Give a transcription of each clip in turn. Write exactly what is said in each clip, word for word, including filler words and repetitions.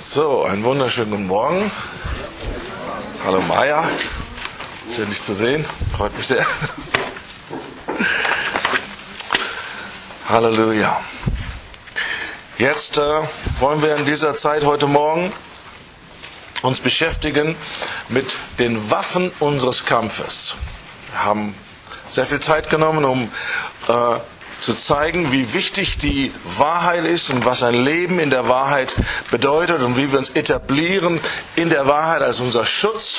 So, einen wunderschönen guten Morgen. Hallo Maja, schön dich zu sehen, freut mich sehr. Halleluja. Jetzt äh, wollen wir in dieser Zeit heute Morgen uns beschäftigen mit den Waffen unseres Kampfes. Wir haben sehr viel Zeit genommen, um äh, zu zeigen, wie wichtig die Wahrheit ist und was ein Leben in der Wahrheit bedeutet und wie wir uns etablieren in der Wahrheit als unser Schutz.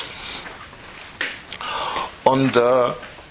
Und äh,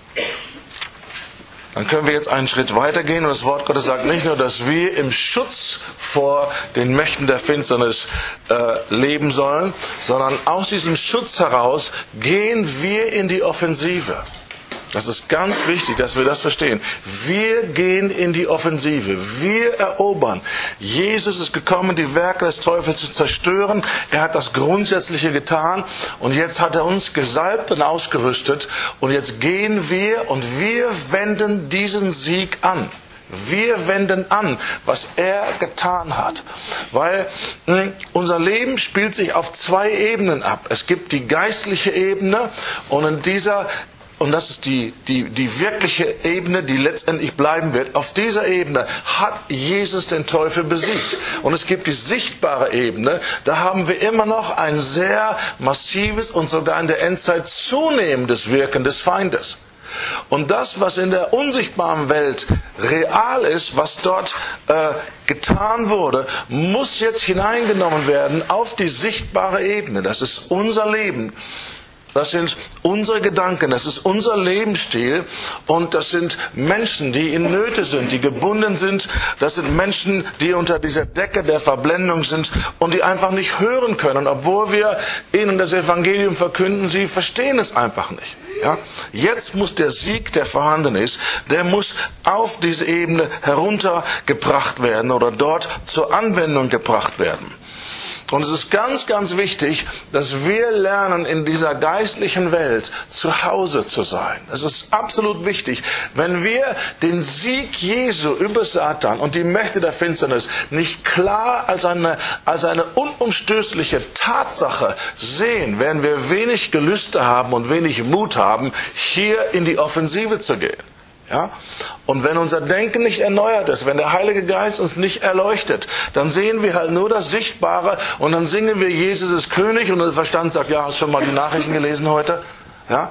dann können wir jetzt einen Schritt weitergehen und das Wort Gottes sagt nicht nur, dass wir im Schutz vor den Mächten der Finsternis äh, leben sollen, sondern aus diesem Schutz heraus gehen wir in die Offensive. Das ist ganz wichtig, dass wir das verstehen. Wir gehen in die Offensive. Wir erobern. Jesus ist gekommen, die Werke des Teufels zu zerstören. Er hat das Grundsätzliche getan. Und jetzt hat er uns gesalbt und ausgerüstet. Und jetzt gehen wir und wir wenden diesen Sieg an. Wir wenden an, was er getan hat. Weil mh, unser Leben spielt sich auf zwei Ebenen ab. Es gibt die geistliche Ebene und in dieser Und das ist die, die, die wirkliche Ebene, die letztendlich bleiben wird. Auf dieser Ebene hat Jesus den Teufel besiegt. Und es gibt die sichtbare Ebene. Da haben wir immer noch ein sehr massives und sogar in der Endzeit zunehmendes Wirken des Feindes. Und das, was in der unsichtbaren Welt real ist, was dort äh, getan wurde, muss jetzt hineingenommen werden auf die sichtbare Ebene. Das ist unser Leben. Das sind unsere Gedanken, das ist unser Lebensstil und das sind Menschen, die in Nöte sind, die gebunden sind. Das sind Menschen, die unter dieser Decke der Verblendung sind und die einfach nicht hören können, obwohl wir ihnen das Evangelium verkünden, sie verstehen es einfach nicht. Ja? Jetzt muss der Sieg, der vorhanden ist, der muss auf diese Ebene heruntergebracht werden oder dort zur Anwendung gebracht werden. Und es ist ganz, ganz wichtig, dass wir lernen, in dieser geistlichen Welt zu Hause zu sein. Es ist absolut wichtig, wenn wir den Sieg Jesu über Satan und die Mächte der Finsternis nicht klar als eine, als eine unumstößliche Tatsache sehen, werden wir wenig Gelüste haben und wenig Mut haben, hier in die Offensive zu gehen. Ja? Und wenn unser Denken nicht erneuert ist, wenn der Heilige Geist uns nicht erleuchtet, dann sehen wir halt nur das Sichtbare und dann singen wir, Jesus ist König und der Verstand sagt, ja, hast du schon mal die Nachrichten gelesen heute? Ja?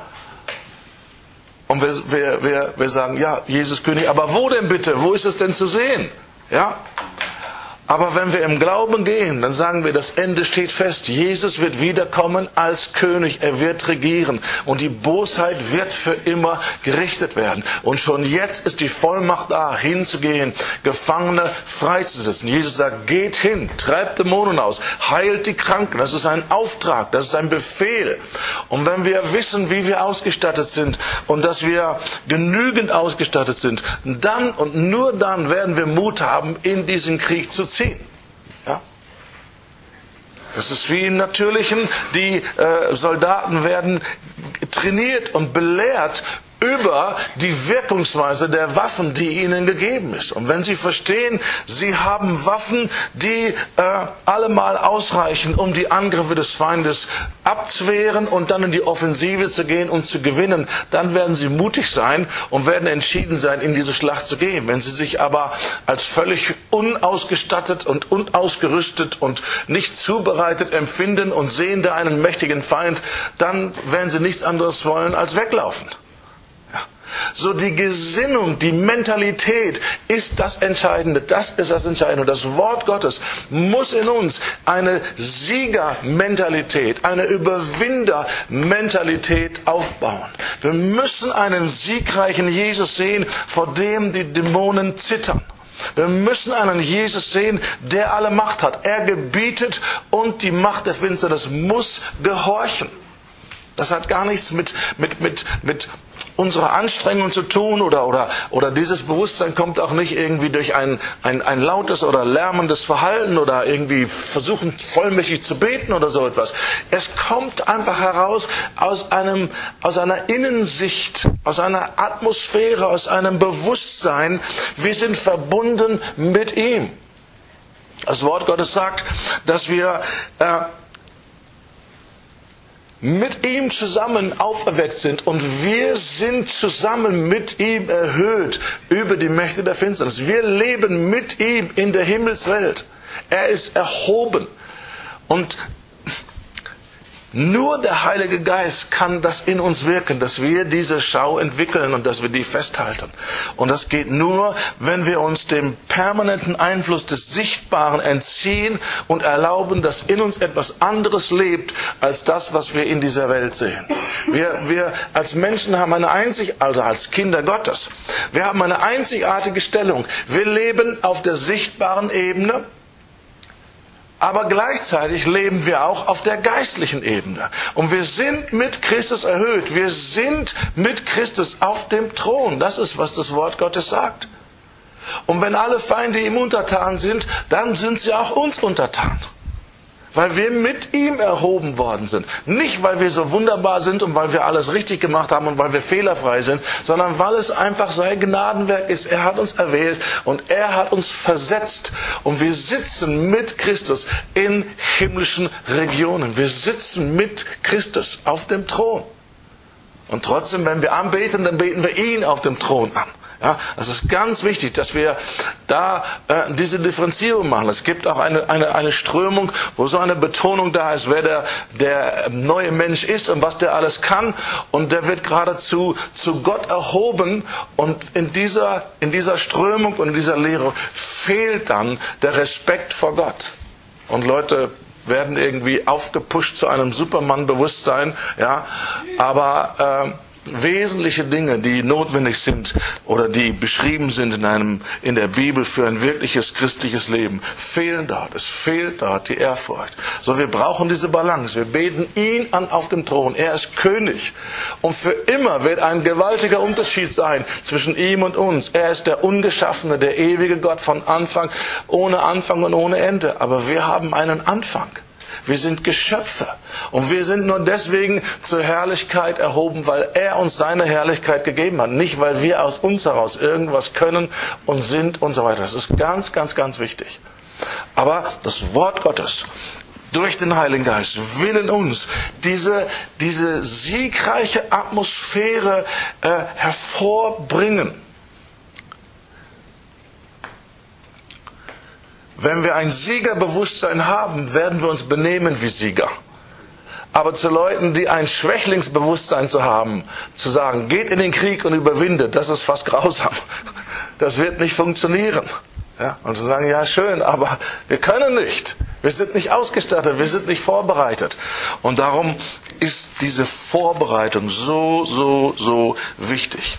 Und wir, wir, wir, wir sagen, ja, Jesus ist König, aber wo denn bitte? Wo ist es denn zu sehen? Ja? Aber wenn wir im Glauben gehen, dann sagen wir, das Ende steht fest. Jesus wird wiederkommen als König. Er wird regieren. Und die Bosheit wird für immer gerichtet werden. Und schon jetzt ist die Vollmacht da, hinzugehen, Gefangene freizusetzen. Jesus sagt, geht hin, treibt Dämonen aus, heilt die Kranken. Das ist ein Auftrag, das ist ein Befehl. Und wenn wir wissen, wie wir ausgestattet sind und dass wir genügend ausgestattet sind, dann und nur dann werden wir Mut haben, in diesen Krieg zu ziehen. Ja? Das ist wie im Natürlichen, die äh, Soldaten werden trainiert und belehrt über die Wirkungsweise der Waffen, die ihnen gegeben ist. Und wenn sie verstehen, sie haben Waffen, die äh, allemal ausreichen, um die Angriffe des Feindes abzuwehren und dann in die Offensive zu gehen und zu gewinnen, dann werden sie mutig sein und werden entschieden sein, in diese Schlacht zu gehen. Wenn sie sich aber als völlig unausgestattet und unausgerüstet und nicht zubereitet empfinden und sehen da einen mächtigen Feind, dann werden sie nichts anderes wollen als weglaufen. So die Gesinnung, die Mentalität ist das Entscheidende. Das ist das Entscheidende. Und das Wort Gottes muss in uns eine Siegermentalität, eine Überwindermentalität aufbauen. Wir müssen einen siegreichen Jesus sehen, vor dem die Dämonen zittern. Wir müssen einen Jesus sehen, der alle Macht hat. Er gebietet und die Macht der Finsternis muss gehorchen. Das hat gar nichts mit, mit, mit, mit unsere Anstrengung zu tun oder, oder, oder dieses Bewusstsein kommt auch nicht irgendwie durch ein, ein, ein lautes oder lärmendes Verhalten oder irgendwie versuchen vollmächtig zu beten oder so etwas. Es kommt einfach heraus aus einem, aus einer Innensicht, aus einer Atmosphäre, aus einem Bewusstsein. Wir sind verbunden mit ihm. Das Wort Gottes sagt, dass wir äh, mit ihm zusammen auferweckt sind und wir sind zusammen mit ihm erhöht über die Mächte der Finsternis. Wir leben mit ihm in der Himmelswelt. Er ist erhoben. Und nur der Heilige Geist kann das in uns wirken, dass wir diese Schau entwickeln und dass wir die festhalten. Und das geht nur, wenn wir uns dem permanenten Einfluss des Sichtbaren entziehen und erlauben, dass in uns etwas anderes lebt, als das, was wir in dieser Welt sehen. Wir, wir als Menschen haben eine einzig, also als Kinder Gottes, wir haben eine einzigartige Stellung. Wir leben auf der sichtbaren Ebene, aber gleichzeitig leben wir auch auf der geistlichen Ebene. Und wir sind mit Christus erhöht. Wir sind mit Christus auf dem Thron. Das ist, was das Wort Gottes sagt. Und wenn alle Feinde ihm untertan sind, dann sind sie auch uns untertan. Weil wir mit ihm erhoben worden sind. Nicht, weil wir so wunderbar sind und weil wir alles richtig gemacht haben und weil wir fehlerfrei sind, sondern weil es einfach sein Gnadenwerk ist. Er hat uns erwählt und er hat uns versetzt. Und wir sitzen mit Christus in himmlischen Regionen. Wir sitzen mit Christus auf dem Thron. Und trotzdem, wenn wir anbeten, dann beten wir ihn auf dem Thron an. Ja, das ist ganz wichtig, dass wir da äh, diese Differenzierung machen. Es gibt auch eine, eine, eine Strömung, wo so eine Betonung da ist, wer der, der neue Mensch ist und was der alles kann. Und der wird geradezu zu Gott erhoben. Und in dieser, in dieser Strömung und in dieser Lehre fehlt dann der Respekt vor Gott. Und Leute werden irgendwie aufgepusht zu einem Superman-Bewusstsein. Ja, aber äh, wesentliche Dinge, die notwendig sind oder die beschrieben sind in einem, in der Bibel für ein wirkliches christliches Leben, fehlen dort. Es fehlt dort die Ehrfurcht. So, wir brauchen diese Balance. Wir beten ihn an auf dem Thron. Er ist König. Und für immer wird ein gewaltiger Unterschied sein zwischen ihm und uns. Er ist der Ungeschaffene, der ewige Gott von Anfang, ohne Anfang und ohne Ende. Aber wir haben einen Anfang. Wir sind Geschöpfe. Und wir sind nur deswegen zur Herrlichkeit erhoben, weil er uns seine Herrlichkeit gegeben hat. Nicht, weil wir aus uns heraus irgendwas können und sind und so weiter. Das ist ganz, ganz, ganz wichtig. Aber das Wort Gottes durch den Heiligen Geist will in uns diese, diese siegreiche Atmosphäre äh, hervorbringen. Wenn wir ein Siegerbewusstsein haben, werden wir uns benehmen wie Sieger. Aber zu Leuten, die ein Schwächlingsbewusstsein zu haben, zu sagen, geht in den Krieg und überwindet, das ist fast grausam. Das wird nicht funktionieren. Ja, und zu sagen, ja schön, aber wir können nicht. Wir sind nicht ausgestattet, wir sind nicht vorbereitet. Und darum ist diese Vorbereitung so, so, so wichtig.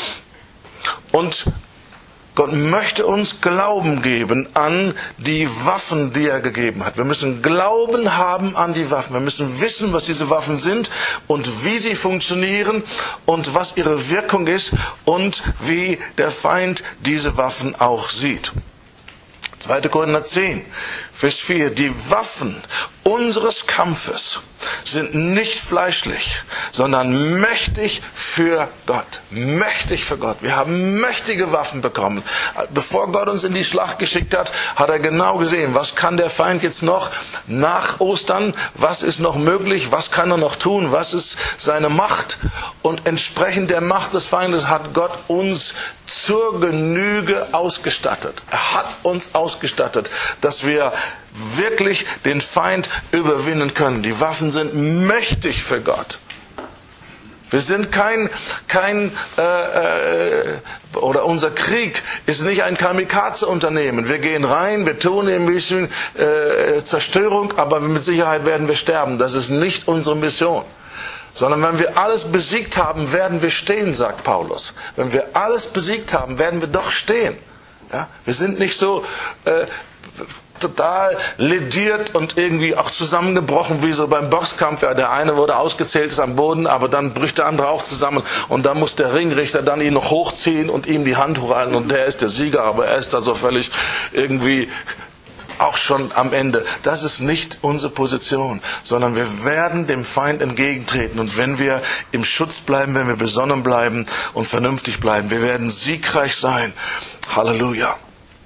Und Gott möchte uns Glauben geben an die Waffen, die er gegeben hat. Wir müssen Glauben haben an die Waffen. Wir müssen wissen, was diese Waffen sind und wie sie funktionieren und was ihre Wirkung ist und wie der Feind diese Waffen auch sieht. zweiter Korinther zehn, Vers vier. Die Waffen unseres Kampfes sind nicht fleischlich, sondern mächtig für Gott. Mächtig für Gott. Wir haben mächtige Waffen bekommen. Bevor Gott uns in die Schlacht geschickt hat, hat er genau gesehen, was kann der Feind jetzt noch nach Ostern, was ist noch möglich, was kann er noch tun, was ist seine Macht. Und entsprechend der Macht des Feindes hat Gott uns zur Genüge ausgestattet. Er hat uns ausgestattet, dass wir wirklich den Feind überwinden können. Die Waffen sind mächtig für Gott. Wir sind kein, kein äh, äh, oder unser Krieg ist nicht ein Kamikaze-Unternehmen. Wir gehen rein, wir tun ein bisschen äh, Zerstörung, aber mit Sicherheit werden wir sterben. Das ist nicht unsere Mission. Sondern wenn wir alles besiegt haben, werden wir stehen, sagt Paulus. Wenn wir alles besiegt haben, werden wir doch stehen. Ja? Wir sind nicht so äh, total lediert und irgendwie auch zusammengebrochen, wie so beim Boxkampf. Ja, der eine wurde ausgezählt, ist am Boden, aber dann bricht der andere auch zusammen. Und dann muss der Ringrichter dann ihn noch hochziehen und ihm die Hand hochhalten. Und der ist der Sieger, aber er ist da so völlig irgendwie auch schon am Ende. Das ist nicht unsere Position, sondern wir werden dem Feind entgegentreten. Und wenn wir im Schutz bleiben, wenn wir besonnen bleiben und vernünftig bleiben, wir werden siegreich sein. Halleluja.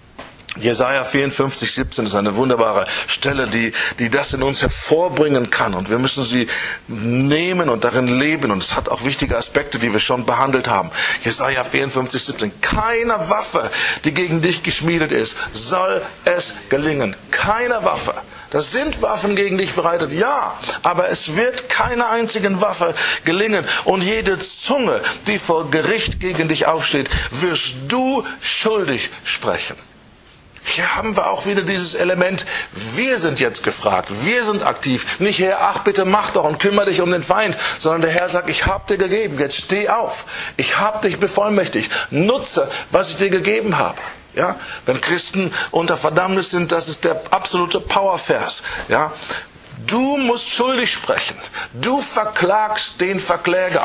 Jesaja vierundfünfzig, siebzehn ist eine wunderbare Stelle, die, die das in uns hervorbringen kann. Und wir müssen sie nehmen und darin leben. Und es hat auch wichtige Aspekte, die wir schon behandelt haben. Jesaja vierundfünfzig, siebzehn. Keiner Waffe, die gegen dich geschmiedet ist, soll es gelingen. Keiner Waffe. Das sind Waffen gegen dich bereitet, ja, aber es wird keiner einzigen Waffe gelingen. Und jede Zunge, die vor Gericht gegen dich aufsteht, wirst du schuldig sprechen. Hier haben wir auch wieder dieses Element, wir sind jetzt gefragt, wir sind aktiv. Nicht Herr, ach bitte mach doch und kümmere dich um den Feind, sondern der Herr sagt, ich habe dir gegeben, jetzt steh auf. Ich habe dich bevollmächtigt, nutze, was ich dir gegeben habe. Ja, wenn Christen unter Verdammnis sind, das ist der absolute Powervers. Ja, du musst schuldig sprechen. Du verklagst den Verkläger.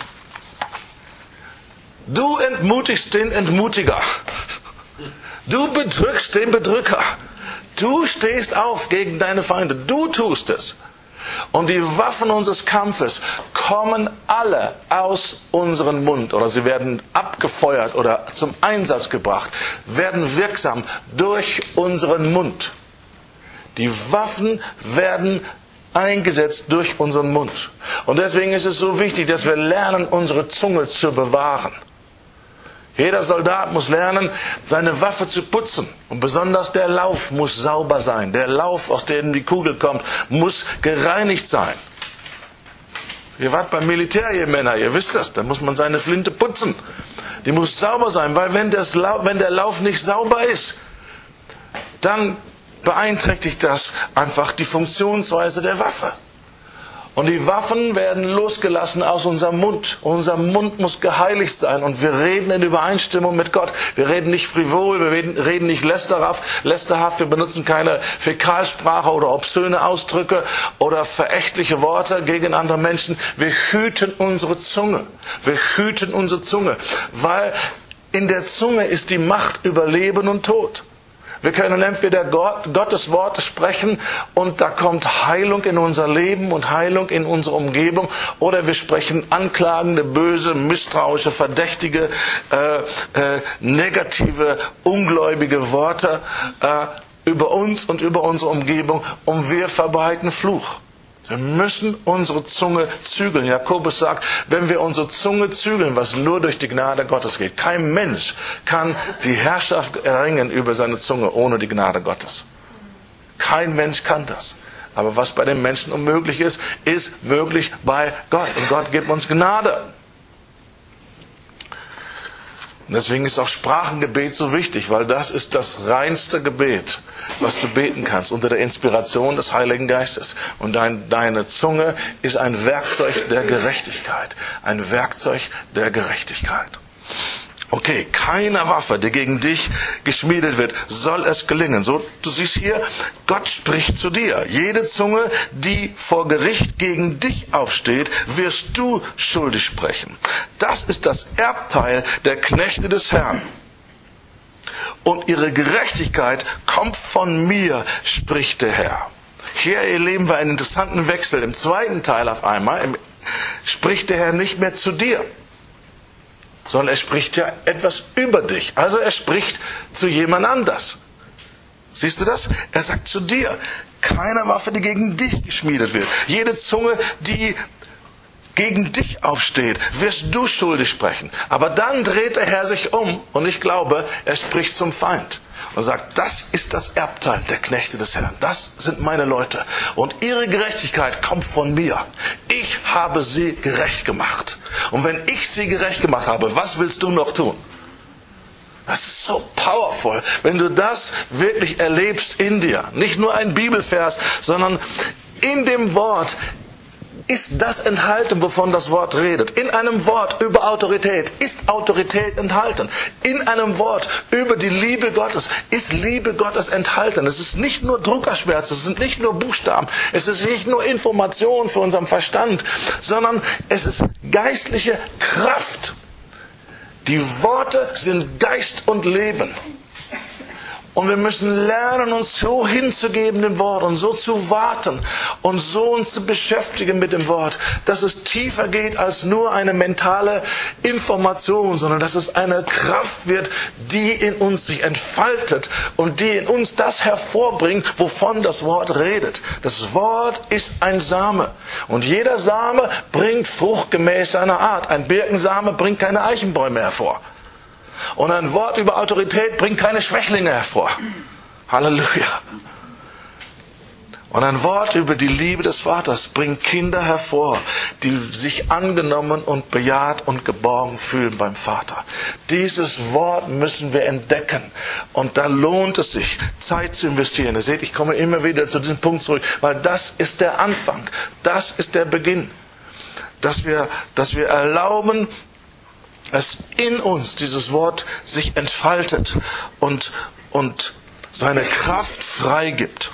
Du entmutigst den Entmutiger. Du bedrückst den Bedrücker. Du stehst auf gegen deine Feinde. Du tust es. Und die Waffen unseres Kampfes kommen alle aus unserem Mund. Oder sie werden abgefeuert oder zum Einsatz gebracht. Werden wirksam durch unseren Mund. Die Waffen werden eingesetzt durch unseren Mund. Und deswegen ist es so wichtig, dass wir lernen, unsere Zunge zu bewahren. Jeder Soldat muss lernen, seine Waffe zu putzen. Und besonders der Lauf muss sauber sein. Der Lauf, aus dem die Kugel kommt, muss gereinigt sein. Ihr wart beim Militär, ihr Männer, ihr wisst das. Da muss man seine Flinte putzen. Die muss sauber sein, weil wenn, das, wenn der Lauf nicht sauber ist, dann beeinträchtigt das einfach die Funktionsweise der Waffe. Und die Waffen werden losgelassen aus unserem Mund. Unser Mund muss geheiligt sein und wir reden in Übereinstimmung mit Gott. Wir reden nicht frivol, wir reden, reden nicht lästerhaft, lästerhaft, wir benutzen keine Fäkalsprache oder obszöne Ausdrücke oder verächtliche Worte gegen andere Menschen. Wir hüten unsere Zunge. Wir hüten unsere Zunge, weil in der Zunge ist die Macht über Leben und Tod. Wir können entweder Gott, Gottes Worte sprechen und da kommt Heilung in unser Leben und Heilung in unsere Umgebung, oder wir sprechen anklagende, böse, misstrauische, verdächtige, äh, äh, negative, ungläubige Worte äh, über uns und über unsere Umgebung und wir verbreiten Fluch. Wir müssen unsere Zunge zügeln. Jakobus sagt, wenn wir unsere Zunge zügeln, was nur durch die Gnade Gottes geht. Kein Mensch kann die Herrschaft erringen über seine Zunge ohne die Gnade Gottes. Kein Mensch kann das. Aber was bei den Menschen unmöglich ist, ist möglich bei Gott. Und Gott gibt uns Gnade. Und deswegen ist auch Sprachengebet so wichtig, weil das ist das reinste Gebet, was du beten kannst, unter der Inspiration des Heiligen Geistes. Und dein, deine Zunge ist ein Werkzeug der Gerechtigkeit. Ein Werkzeug der Gerechtigkeit. Okay, keine Waffe, die gegen dich geschmiedet wird, soll es gelingen. So, du siehst hier, Gott spricht zu dir. Jede Zunge, die vor Gericht gegen dich aufsteht, wirst du schuldig sprechen. Das ist das Erbteil der Knechte des Herrn. Und ihre Gerechtigkeit kommt von mir, spricht der Herr. Hier erleben wir einen interessanten Wechsel. Im zweiten Teil auf einmal spricht der Herr nicht mehr zu dir, sondern er spricht ja etwas über dich. Also er spricht zu jemand anders. Siehst du das? Er sagt zu dir, keine Waffe, die gegen dich geschmiedet wird. Jede Zunge, die gegen dich aufsteht, wirst du schuldig sprechen. Aber dann dreht der Herr sich um und ich glaube, er spricht zum Feind. Und sagt, das ist das Erbteil der Knechte des Herrn. Das sind meine Leute. Und ihre Gerechtigkeit kommt von mir. Ich habe sie gerecht gemacht. Und wenn ich sie gerecht gemacht habe, was willst du noch tun? Das ist so powerful, wenn du das wirklich erlebst in dir. Nicht nur ein Bibelvers, sondern in dem Wort ist das enthalten, wovon das Wort redet. In einem Wort über Autorität ist Autorität enthalten. In einem Wort über die Liebe Gottes ist Liebe Gottes enthalten. Es ist nicht nur Druckerschmerz, es sind nicht nur Buchstaben, es ist nicht nur Information für unseren Verstand, sondern es ist geistliche Kraft. Die Worte sind Geist und Leben. Und wir müssen lernen, uns so hinzugeben dem Wort und so zu warten und so uns zu beschäftigen mit dem Wort, dass es tiefer geht als nur eine mentale Information, sondern dass es eine Kraft wird, die in uns sich entfaltet und die in uns das hervorbringt, wovon das Wort redet. Das Wort ist ein Same und jeder Same bringt Frucht gemäß seiner Art. Ein Birkensame bringt keine Eichenbäume hervor. Und ein Wort über Autorität bringt keine Schwächlinge hervor. Halleluja. Und ein Wort über die Liebe des Vaters bringt Kinder hervor, die sich angenommen und bejaht und geborgen fühlen beim Vater. Dieses Wort müssen wir entdecken. Und da lohnt es sich, Zeit zu investieren. Ihr seht, ich komme immer wieder zu diesem Punkt zurück, weil das ist der Anfang. Das ist der Beginn. Dass wir, dass wir erlauben, dass in uns dieses Wort sich entfaltet und, und seine Kraft freigibt.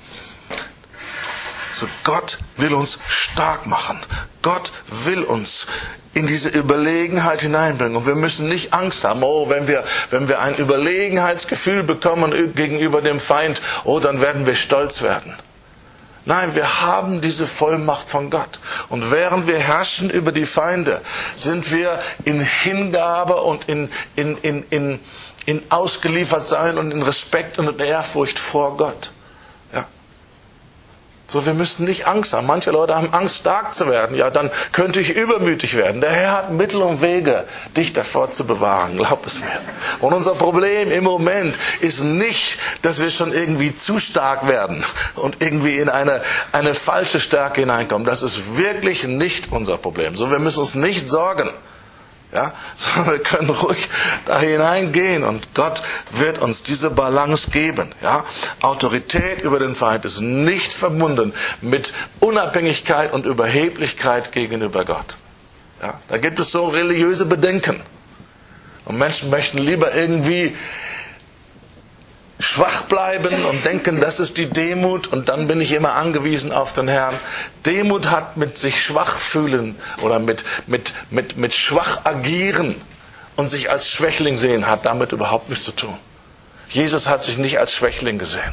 So, Gott will uns stark machen. Gott will uns in diese Überlegenheit hineinbringen. Und wir müssen nicht Angst haben, oh, wenn wir, wenn wir ein Überlegenheitsgefühl bekommen gegenüber dem Feind, oh, dann werden wir stolz werden. Nein, wir haben diese Vollmacht von Gott. Und während wir herrschen über die Feinde, sind wir in Hingabe und in, in, in, in, in Ausgeliefertsein und in Respekt und in Ehrfurcht vor Gott. Ja. So, wir müssen nicht Angst haben. Manche Leute haben Angst, stark zu werden. Ja, dann könnte ich übermütig werden. Der Herr hat Mittel und Wege, dich davor zu bewahren. Glaub es mir. Und unser Problem im Moment ist nicht, dass wir schon irgendwie zu stark werden und irgendwie in eine, eine falsche Stärke hineinkommen. Das ist wirklich nicht unser Problem. So, wir müssen uns nicht sorgen. Ja, sondern wir können ruhig da hineingehen und Gott wird uns diese Balance geben. Ja, Autorität über den Feind ist nicht verbunden mit Unabhängigkeit und Überheblichkeit gegenüber Gott. Ja, da gibt es so religiöse Bedenken. Und Menschen möchten lieber irgendwie schwach bleiben und denken, das ist die Demut und dann bin ich immer angewiesen auf den Herrn. Demut hat mit sich schwach fühlen oder mit, mit, mit, mit schwach agieren und sich als Schwächling sehen, hat damit überhaupt nichts zu tun. Jesus hat sich nicht als Schwächling gesehen.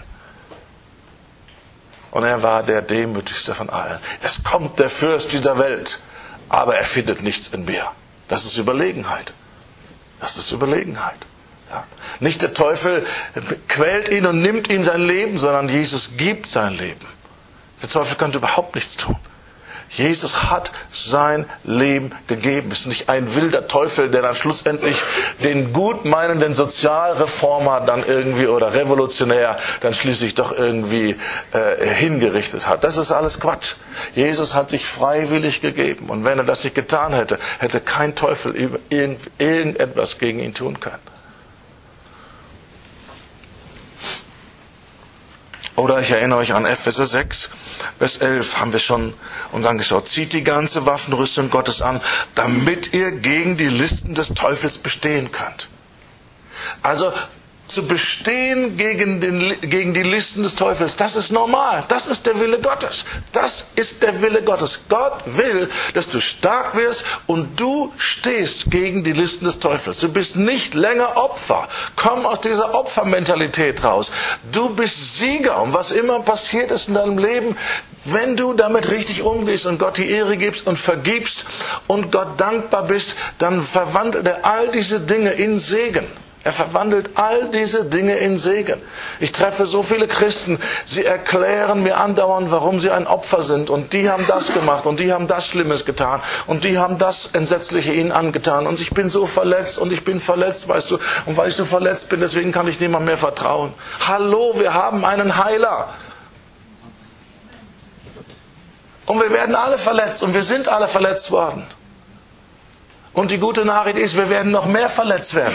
Und er war der demütigste von allen. Es kommt der Fürst dieser Welt, aber er findet nichts in mir. Das ist Überlegenheit. Das ist Überlegenheit. Ja. Nicht der Teufel quält ihn und nimmt ihm sein Leben, sondern Jesus gibt sein Leben. Der Teufel könnte überhaupt nichts tun. Jesus hat sein Leben gegeben. Es ist nicht ein wilder Teufel, der dann schlussendlich den gutmeinenden Sozialreformer dann irgendwie oder Revolutionär dann schließlich doch irgendwie äh, hingerichtet hat. Das ist alles Quatsch. Jesus hat sich freiwillig gegeben. Und wenn er das nicht getan hätte, hätte kein Teufel irgend, irgendetwas gegen ihn tun können. Oder ich erinnere euch an Epheser sechs, Vers elf, haben wir schon uns angeschaut. Zieht die ganze Waffenrüstung Gottes an, damit ihr gegen die Listen des Teufels bestehen könnt. Also zu bestehen gegen, den, gegen die Listen des Teufels, das ist normal. Das ist der Wille Gottes. Das ist der Wille Gottes. Gott will, dass du stark wirst und du stehst gegen die Listen des Teufels. Du bist nicht länger Opfer. Komm aus dieser Opfermentalität raus. Du bist Sieger. Und was immer passiert ist in deinem Leben, wenn du damit richtig umgehst und Gott die Ehre gibst und vergibst und Gott dankbar bist, dann verwandelt er all diese Dinge in Segen. Er verwandelt all diese Dinge in Segen. Ich treffe so viele Christen, sie erklären mir andauernd, warum sie ein Opfer sind. Und die haben das gemacht und die haben das Schlimmes getan. Und die haben das Entsetzliche ihnen angetan. Und ich bin so verletzt und ich bin verletzt, weißt du. Und weil ich so verletzt bin, deswegen kann ich niemandem mehr vertrauen. Hallo, wir haben einen Heiler. Und wir werden alle verletzt und wir sind alle verletzt worden. Und die gute Nachricht ist, wir werden noch mehr verletzt werden.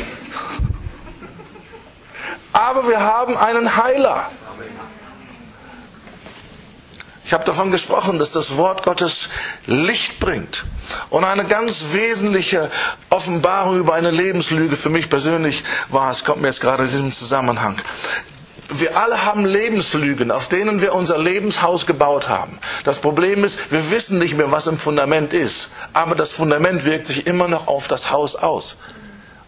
Aber wir haben einen Heiler. Ich habe davon gesprochen, dass das Wort Gottes Licht bringt. Und eine ganz wesentliche Offenbarung über eine Lebenslüge für mich persönlich war, es kommt mir jetzt gerade in diesem Zusammenhang. Wir alle haben Lebenslügen, auf denen wir unser Lebenshaus gebaut haben. Das Problem ist, wir wissen nicht mehr, was im Fundament ist. Aber das Fundament wirkt sich immer noch auf das Haus aus.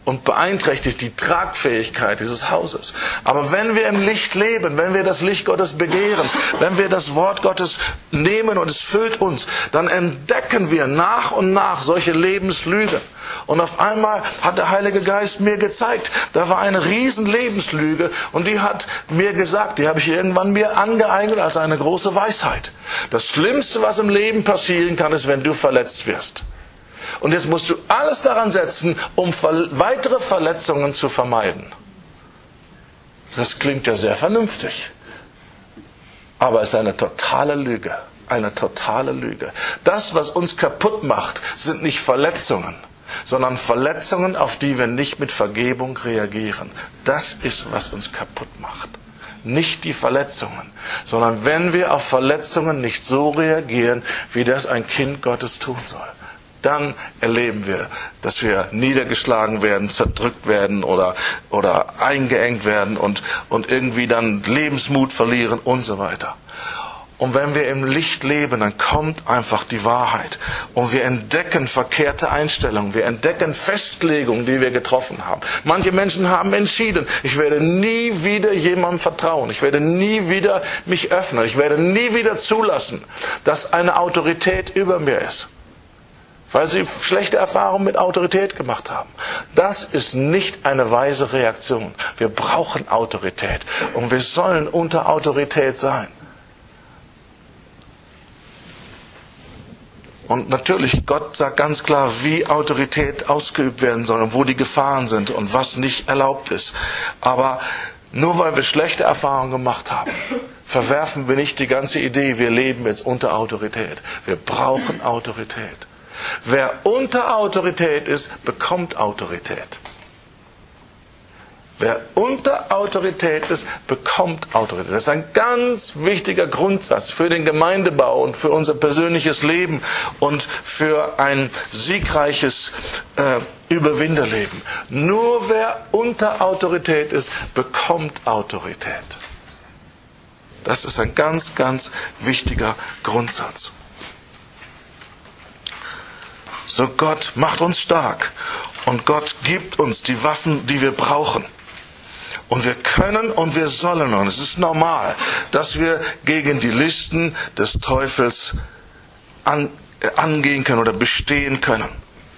und beeinträchtigt die Tragfähigkeit dieses Hauses. Aber wenn wir im Licht leben, wenn wir das Licht Gottes begehren, wenn wir das Wort Gottes nehmen und es füllt uns, dann entdecken wir nach und nach solche Lebenslügen. Und auf einmal hat der Heilige Geist mir gezeigt, da war eine riesen Lebenslüge und die hat mir gesagt, die habe ich irgendwann mir angeeignet als eine große Weisheit. Das Schlimmste, was im Leben passieren kann, ist, wenn du verletzt wirst. Und jetzt musst du alles daran setzen, um weitere Verletzungen zu vermeiden. Das klingt ja sehr vernünftig. Aber es ist eine totale Lüge. Eine totale Lüge. Das, was uns kaputt macht, sind nicht Verletzungen, sondern Verletzungen, auf die wir nicht mit Vergebung reagieren. Das ist, was uns kaputt macht. Nicht die Verletzungen, sondern wenn wir auf Verletzungen nicht so reagieren, wie das ein Kind Gottes tun soll. Dann erleben wir, dass wir niedergeschlagen werden, zerdrückt werden oder, oder eingeengt werden und, und irgendwie dann Lebensmut verlieren und so weiter. Und wenn wir im Licht leben, dann kommt einfach die Wahrheit. Und wir entdecken verkehrte Einstellungen. Wir entdecken Festlegungen, die wir getroffen haben. Manche Menschen haben entschieden, ich werde nie wieder jemandem vertrauen. Ich werde nie wieder mich öffnen. Ich werde nie wieder zulassen, dass eine Autorität über mir ist. Weil sie schlechte Erfahrungen mit Autorität gemacht haben. Das ist nicht eine weise Reaktion. Wir brauchen Autorität. Und wir sollen unter Autorität sein. Und natürlich, Gott sagt ganz klar, wie Autorität ausgeübt werden soll und wo die Gefahren sind und was nicht erlaubt ist. Aber nur weil wir schlechte Erfahrungen gemacht haben, verwerfen wir nicht die ganze Idee, wir leben jetzt unter Autorität. Wir brauchen Autorität. Wer unter Autorität ist, bekommt Autorität. Wer unter Autorität ist, bekommt Autorität. Das ist ein ganz wichtiger Grundsatz für den Gemeindebau und für unser persönliches Leben und für ein siegreiches äh, Überwinderleben. Nur wer unter Autorität ist, bekommt Autorität. Das ist ein ganz, ganz wichtiger Grundsatz. So, Gott macht uns stark und Gott gibt uns die Waffen, die wir brauchen. Und wir können und wir sollen, und es ist normal, dass wir gegen die Listen des Teufels an, äh, angehen können oder bestehen können.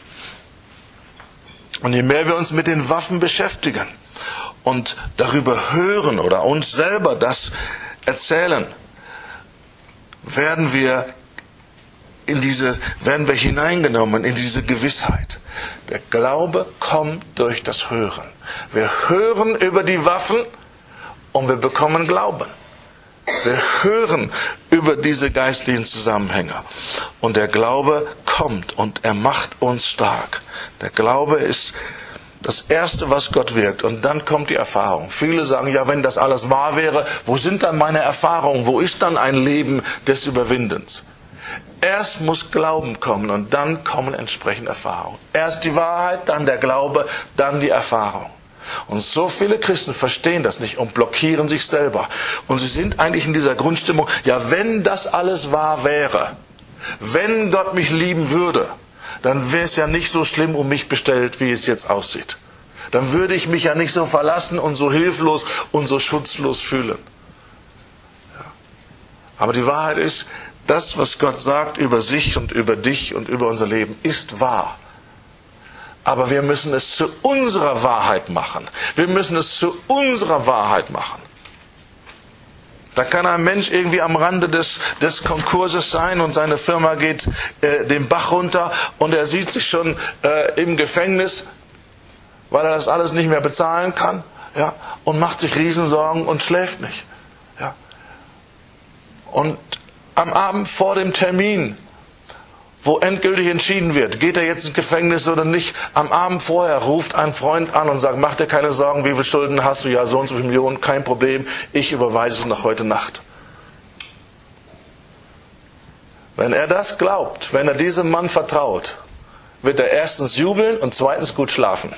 Und je mehr wir uns mit den Waffen beschäftigen und darüber hören oder uns selber das erzählen, werden wir in diese, werden wir hineingenommen in diese Gewissheit. Der Glaube kommt durch das Hören. Wir hören über die Waffen und wir bekommen Glauben. Wir hören über diese geistlichen Zusammenhänge. Und der Glaube kommt und er macht uns stark. Der Glaube ist das Erste, was Gott wirkt. Und dann kommt die Erfahrung. Viele sagen, ja, wenn das alles wahr wäre, wo sind dann meine Erfahrungen? Wo ist dann ein Leben des Überwindens? Erst muss Glauben kommen und dann kommen entsprechend Erfahrungen. Erst die Wahrheit, dann der Glaube, dann die Erfahrung. Und so viele Christen verstehen das nicht und blockieren sich selber. Und sie sind eigentlich in dieser Grundstimmung, ja, wenn das alles wahr wäre, wenn Gott mich lieben würde, dann wäre es ja nicht so schlimm um mich bestellt, wie es jetzt aussieht. Dann würde ich mich ja nicht so verlassen und so hilflos und so schutzlos fühlen. Ja. Aber die Wahrheit ist, das, was Gott sagt über sich und über dich und über unser Leben, ist wahr. Aber wir müssen es zu unserer Wahrheit machen. Wir müssen es zu unserer Wahrheit machen. Da kann ein Mensch irgendwie am Rande des, des Konkurses sein und seine Firma geht äh, den Bach runter und er sieht sich schon äh, im Gefängnis, weil er das alles nicht mehr bezahlen kann, ja, und macht sich Riesensorgen und schläft nicht. Ja. Und am Abend vor dem Termin, wo endgültig entschieden wird, geht er jetzt ins Gefängnis oder nicht, am Abend vorher ruft ein Freund an und sagt, mach dir keine Sorgen, wie viele Schulden hast du? Ja, so und so viele Millionen, kein Problem, ich überweise es noch heute Nacht. Wenn er das glaubt, wenn er diesem Mann vertraut, wird er erstens jubeln und zweitens gut schlafen.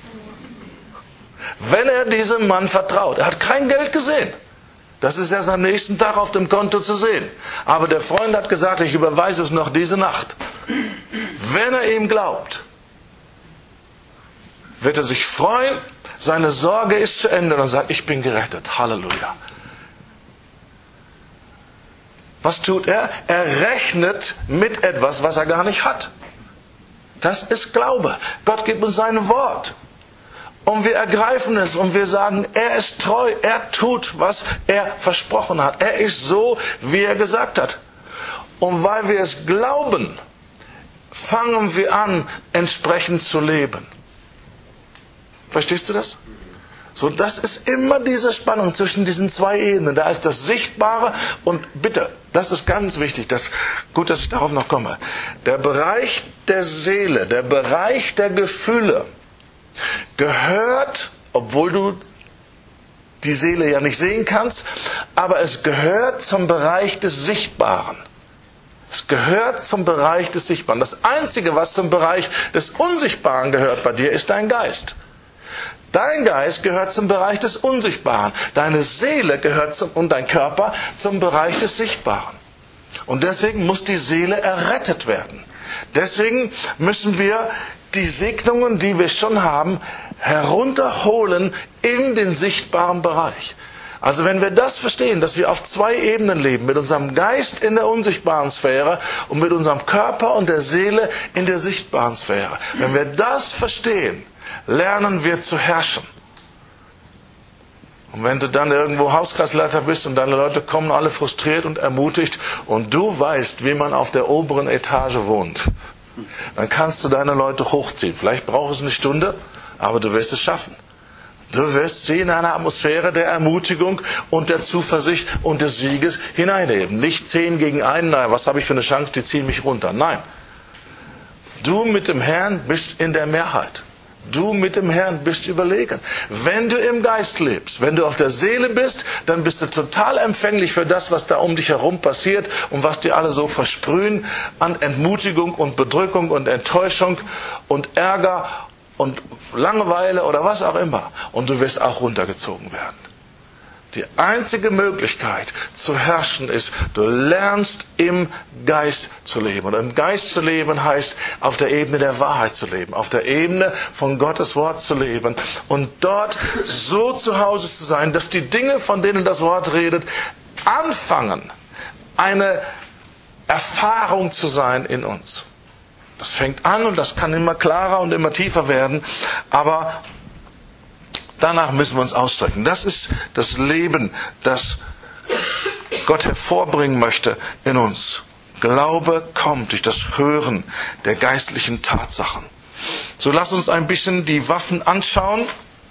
Wenn er diesem Mann vertraut, er hat kein Geld gesehen. Das ist erst am nächsten Tag auf dem Konto zu sehen. Aber der Freund hat gesagt, ich überweise es noch diese Nacht. Wenn er ihm glaubt, wird er sich freuen, seine Sorge ist zu Ende und sagt, ich bin gerettet. Halleluja. Was tut er? Er rechnet mit etwas, was er gar nicht hat. Das ist Glaube. Gott gibt uns sein Wort. Und wir ergreifen es und wir sagen, er ist treu, er tut, was er versprochen hat. Er ist so, wie er gesagt hat. Und weil wir es glauben, fangen wir an, entsprechend zu leben. Verstehst du das? So, das ist immer diese Spannung zwischen diesen zwei Ebenen. Da ist das Sichtbare und bitte, das ist ganz wichtig, das, gut, dass ich darauf noch komme. Der Bereich der Seele, der Bereich der Gefühle gehört, obwohl du die Seele ja nicht sehen kannst, aber es gehört zum Bereich des Sichtbaren. Es gehört zum Bereich des Sichtbaren. Das Einzige, was zum Bereich des Unsichtbaren gehört bei dir, ist dein Geist. Dein Geist gehört zum Bereich des Unsichtbaren. Deine Seele gehört zum, und dein Körper zum Bereich des Sichtbaren. Und deswegen muss die Seele errettet werden. Deswegen müssen wir die Segnungen, die wir schon haben, herunterholen in den sichtbaren Bereich. Also wenn wir das verstehen, dass wir auf zwei Ebenen leben, mit unserem Geist in der unsichtbaren Sphäre und mit unserem Körper und der Seele in der sichtbaren Sphäre. Wenn wir das verstehen, lernen wir zu herrschen. Und wenn du dann irgendwo Hauskreisleiter bist und deine Leute kommen alle frustriert und ermutigt und du weißt, wie man auf der oberen Etage wohnt, dann kannst du deine Leute hochziehen. Vielleicht braucht es eine Stunde, aber du wirst es schaffen. Du wirst sie in eine Atmosphäre der Ermutigung und der Zuversicht und des Sieges hineinheben. Nicht zehn gegen einen, naja, was habe ich für eine Chance, die ziehen mich runter. Nein. Du mit dem Herrn bist in der Mehrheit. Du mit dem Herrn bist überlegen. Wenn du im Geist lebst, wenn du auf der Seele bist, dann bist du total empfänglich für das, was da um dich herum passiert und was dir alle so versprühen an Entmutigung und Bedrückung und Enttäuschung und Ärger und Langeweile oder was auch immer. Und du wirst auch runtergezogen werden. Die einzige Möglichkeit zu herrschen ist, du lernst im Geist zu leben. Und im Geist zu leben heißt, auf der Ebene der Wahrheit zu leben, auf der Ebene von Gottes Wort zu leben und dort so zu Hause zu sein, dass die Dinge, von denen das Wort redet, anfangen, eine Erfahrung zu sein in uns. Das fängt an und das kann immer klarer und immer tiefer werden, aber danach müssen wir uns ausstrecken. Das ist das Leben, das Gott hervorbringen möchte in uns. Glaube kommt durch das Hören der geistlichen Tatsachen. So lass uns ein bisschen die Waffen anschauen.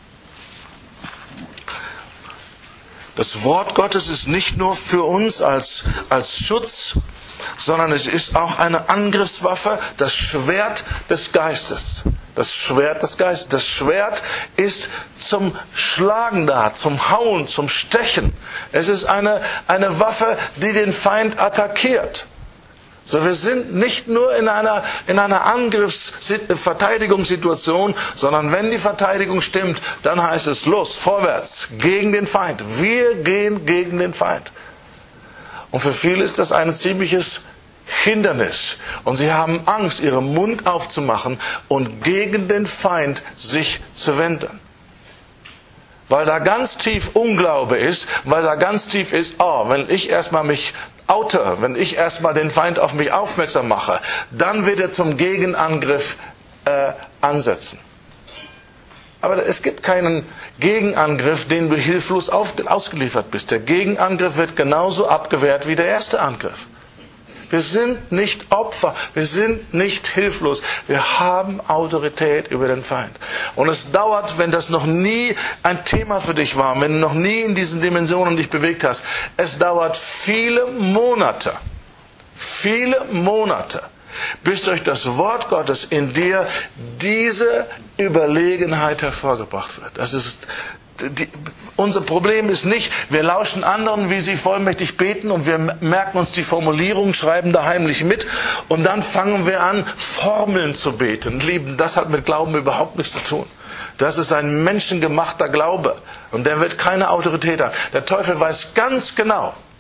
Das Wort Gottes ist nicht nur für uns als, als Schutz, sondern es ist auch eine Angriffswaffe, das Schwert des Geistes. Das Schwert des Geistes. Das Schwert ist zum Schlagen da, zum Hauen, zum Stechen. Es ist eine, eine Waffe, die den Feind attackiert. So, wir sind nicht nur in einer, in einer Angriffs-Verteidigungssituation, sondern wenn die Verteidigung stimmt, dann heißt es los, vorwärts, gegen den Feind. Wir gehen gegen den Feind. Und für viele ist das ein ziemliches Hindernis. Und sie haben Angst, ihren Mund aufzumachen und gegen den Feind sich zu wenden. Weil da ganz tief Unglaube ist, weil da ganz tief ist, oh, wenn ich erstmal mich oute, wenn ich erstmal den Feind auf mich aufmerksam mache, dann wird er zum Gegenangriff äh, ansetzen. Aber es gibt keinen Gegenangriff, den du hilflos auf, ausgeliefert bist. Der Gegenangriff wird genauso abgewehrt wie der erste Angriff. Wir sind nicht Opfer, wir sind nicht hilflos. Wir haben Autorität über den Feind. Und es dauert, wenn das noch nie ein Thema für dich war, wenn du noch nie in diesen Dimensionen dich bewegt hast, es dauert viele Monate, viele Monate, bis durch das Wort Gottes in dir diese Überlegenheit hervorgebracht wird. Das ist die, unser Problem ist nicht, wir lauschen anderen, wie sie vollmächtig beten und wir merken uns die Formulierung, schreiben da heimlich mit und dann fangen wir an, Formeln zu beten. Lieben, das hat mit Glauben überhaupt nichts zu tun. Das ist ein menschengemachter Glaube und der wird keine Autorität haben. Der Teufel weiß ganz genau,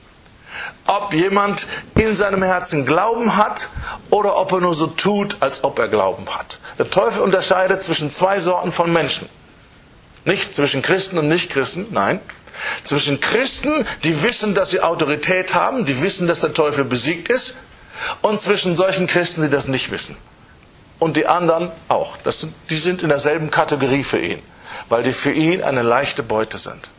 Ob jemand in seinem Herzen Glauben hat oder ob er nur so tut, als ob er Glauben hat. Der Teufel unterscheidet zwischen zwei Sorten von Menschen. Nicht zwischen Christen und Nichtchristen, nein. Zwischen Christen, die wissen, dass sie Autorität haben, die wissen, dass der Teufel besiegt ist, und zwischen solchen Christen, die das nicht wissen. Und die anderen auch. Das sind, die sind in derselben Kategorie für ihn, weil die für ihn eine leichte Beute sind.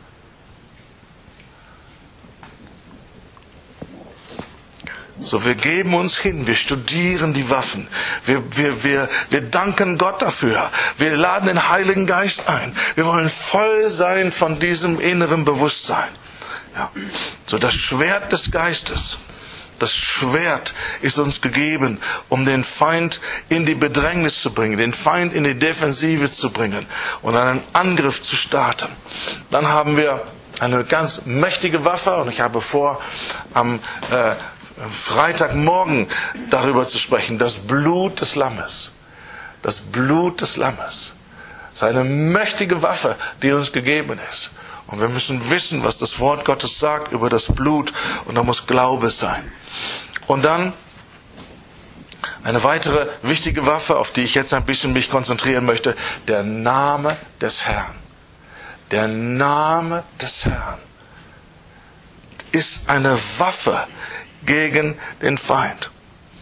So, wir geben uns hin, wir studieren die Waffen, wir, wir, wir, wir danken Gott dafür, wir laden den Heiligen Geist ein, wir wollen voll sein von diesem inneren Bewusstsein. Ja. So, das Schwert des Geistes, das Schwert ist uns gegeben, um den Feind in die Bedrängnis zu bringen, den Feind in die Defensive zu bringen und einen Angriff zu starten. Dann haben wir eine ganz mächtige Waffe, und ich habe vor, am äh, Freitagmorgen darüber zu sprechen, das Blut des Lammes. Das Blut des Lammes. Das ist eine mächtige Waffe, die uns gegeben ist. Und wir müssen wissen, was das Wort Gottes sagt über das Blut, und da muss Glaube sein. Und dann eine weitere wichtige Waffe, auf die ich jetzt ein bisschen mich konzentrieren möchte, der Name des Herrn. Der Name des Herrn ist eine Waffe gegen den Feind.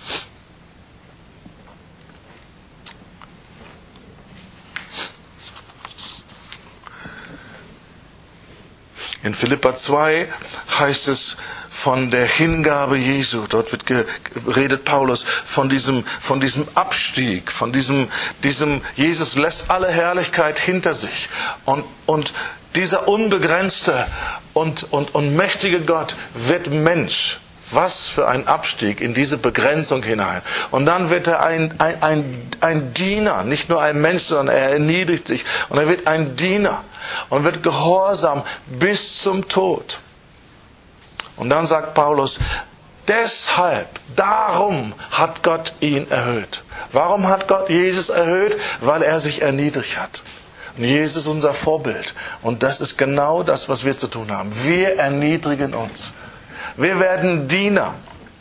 In Philipper zwei heißt es von der Hingabe Jesu. Dort wird geredet Paulus von diesem, von diesem Abstieg, von diesem, diesem, Jesus lässt alle Herrlichkeit hinter sich. Und, und dieser unbegrenzte und, und, und mächtige Gott wird Mensch. Was für ein Abstieg in diese Begrenzung hinein. Und dann wird er ein, ein, ein, ein Diener, nicht nur ein Mensch, sondern er erniedrigt sich. Und er wird ein Diener und wird gehorsam bis zum Tod. Und dann sagt Paulus, deshalb, darum hat Gott ihn erhöht. Warum hat Gott Jesus erhöht? Weil er sich erniedrigt hat. Und Jesus ist unser Vorbild. Und das ist genau das, was wir zu tun haben. Wir erniedrigen uns. Wir werden Diener.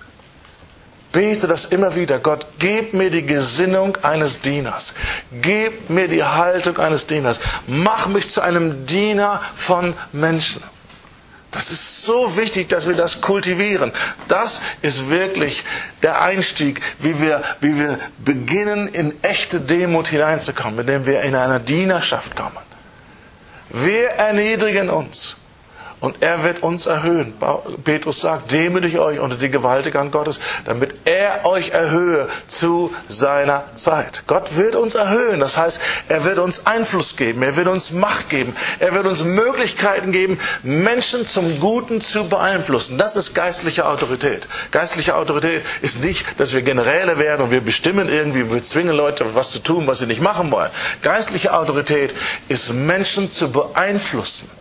Bete das immer wieder. Gott, gib mir die Gesinnung eines Dieners. Gib mir die Haltung eines Dieners. Mach mich zu einem Diener von Menschen. Das ist so wichtig, dass wir das kultivieren. Das ist wirklich der Einstieg, wie wir, wie wir beginnen, in echte Demut hineinzukommen, indem wir in eine Dienerschaft kommen. Wir erniedrigen uns. Und er wird uns erhöhen. Petrus sagt, demütigt euch unter die gewaltige Hand Gottes, damit er euch erhöhe zu seiner Zeit. Gott wird uns erhöhen. Das heißt, er wird uns Einfluss geben. Er wird uns Macht geben. Er wird uns Möglichkeiten geben, Menschen zum Guten zu beeinflussen. Das ist geistliche Autorität. Geistliche Autorität ist nicht, dass wir Generäle werden und wir bestimmen irgendwie, wir zwingen Leute, was zu tun, was sie nicht machen wollen. Geistliche Autorität ist, Menschen zu beeinflussen.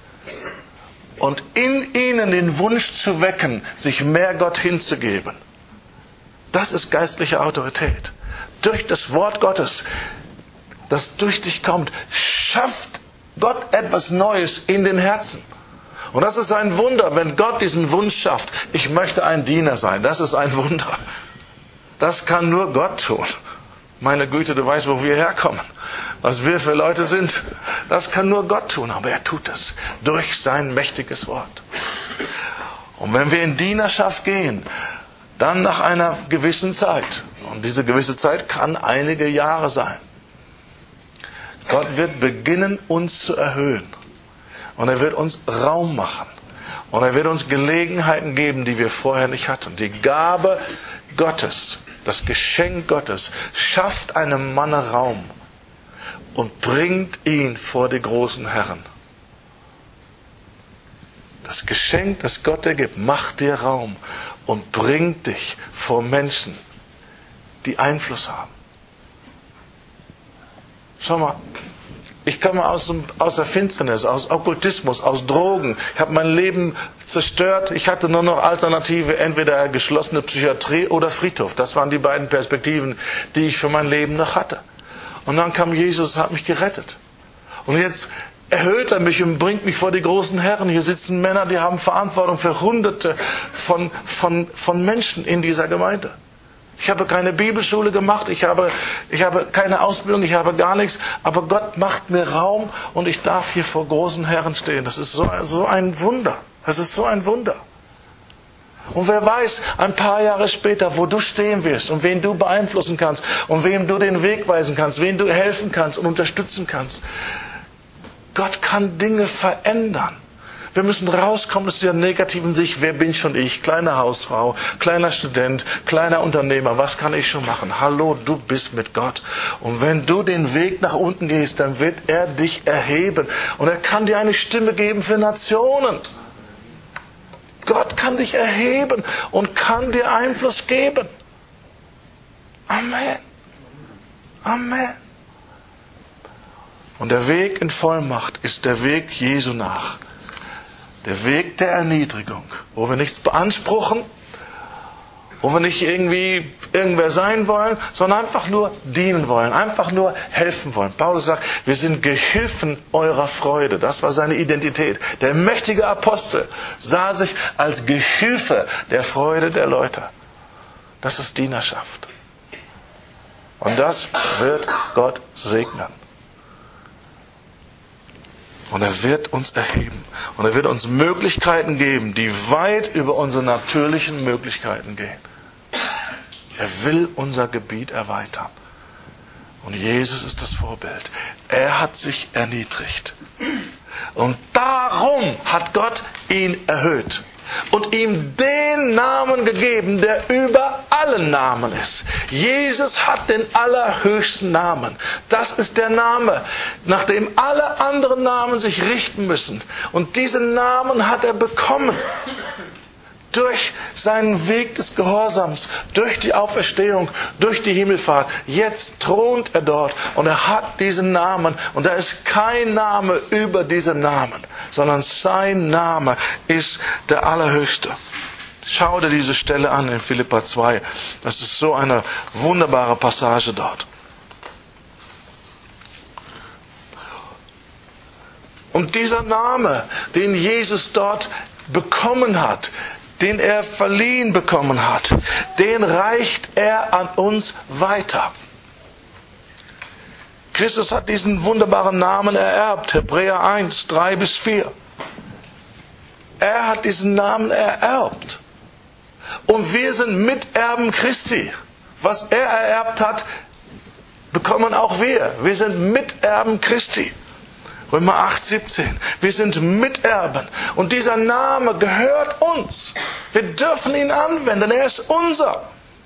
Und in ihnen den Wunsch zu wecken, sich mehr Gott hinzugeben. Das ist geistliche Autorität. Durch das Wort Gottes, das durch dich kommt, schafft Gott etwas Neues in den Herzen. Und das ist ein Wunder, wenn Gott diesen Wunsch schafft. Ich möchte ein Diener sein. Das ist ein Wunder. Das kann nur Gott tun. Meine Güte, du weißt, wo wir herkommen. Was wir für Leute sind, das kann nur Gott tun. Aber er tut es durch sein mächtiges Wort. Und wenn wir in Dienerschaft gehen, dann nach einer gewissen Zeit, und diese gewisse Zeit kann einige Jahre sein, Gott wird beginnen, uns zu erhöhen. Und er wird uns Raum machen. Und er wird uns Gelegenheiten geben, die wir vorher nicht hatten. Die Gabe Gottes, das Geschenk Gottes, schafft einem Mann Raum und bringt ihn vor die großen Herren. Das Geschenk, das Gott dir gibt, macht dir Raum und bringt dich vor Menschen, die Einfluss haben. Schau mal, ich komme aus, aus der Finsternis, aus Okkultismus, aus Drogen. Ich habe mein Leben zerstört. Ich hatte nur noch Alternative, entweder geschlossene Psychiatrie oder Friedhof. Das waren die beiden Perspektiven, die ich für mein Leben noch hatte. Und dann kam Jesus und hat mich gerettet. Und jetzt erhöht er mich und bringt mich vor die großen Herren. Hier sitzen Männer, die haben Verantwortung für Hunderte von, von, von Menschen in dieser Gemeinde. Ich habe keine Bibelschule gemacht, ich habe, ich habe keine Ausbildung, ich habe gar nichts, aber Gott macht mir Raum und ich darf hier vor großen Herren stehen. Das ist so, so ein Wunder. Das ist so ein Wunder. Und wer weiß, ein paar Jahre später, wo du stehen wirst und wen du beeinflussen kannst und wem du den Weg weisen kannst, wen du helfen kannst und unterstützen kannst. Gott kann Dinge verändern. Wir müssen rauskommen aus dieser negativen Sicht. Wer bin schon ich? Kleine Hausfrau, kleiner Student, kleiner Unternehmer. Was kann ich schon machen? Hallo, du bist mit Gott. Und wenn du den Weg nach unten gehst, dann wird er dich erheben. Und er kann dir eine Stimme geben für Nationen. Gott kann dich erheben und kann dir Einfluss geben. Amen. Amen. Und der Weg in Vollmacht ist der Weg Jesu nach. Der Weg der Erniedrigung, wo wir nichts beanspruchen, wo wir nicht irgendwie irgendwer sein wollen, sondern einfach nur dienen wollen, einfach nur helfen wollen. Paulus sagt, wir sind Gehilfen eurer Freude. Das war seine Identität. Der mächtige Apostel sah sich als Gehilfe der Freude der Leute. Das ist Dienerschaft. Und das wird Gott segnen. Und er wird uns erheben. Und er wird uns Möglichkeiten geben, die weit über unsere natürlichen Möglichkeiten gehen. Er will unser Gebiet erweitern. Und Jesus ist das Vorbild. Er hat sich erniedrigt. Und darum hat Gott ihn erhöht. Und ihm den Namen gegeben, der über allen Namen ist. Jesus hat den allerhöchsten Namen. Das ist der Name, nach dem alle anderen Namen sich richten müssen. Und diesen Namen hat er bekommen. Durch seinen Weg des Gehorsams, durch die Auferstehung, durch die Himmelfahrt. Jetzt thront er dort und er hat diesen Namen. Und da ist kein Name über diesem Namen, sondern sein Name ist der Allerhöchste. Schau dir diese Stelle an in Philipper zwei. Das ist so eine wunderbare Passage dort. Und dieser Name, den Jesus dort bekommen hat, den er verliehen bekommen hat, den reicht er an uns weiter. Christus hat diesen wunderbaren Namen ererbt, Hebräer eins, drei bis vier. Er hat diesen Namen ererbt. Und wir sind Miterben Christi. Was er ererbt hat, bekommen auch wir. Wir sind Miterben Christi. Römer acht, siebzehn. Wir sind Miterben. Und dieser Name gehört uns. Wir dürfen ihn anwenden. Er ist unser.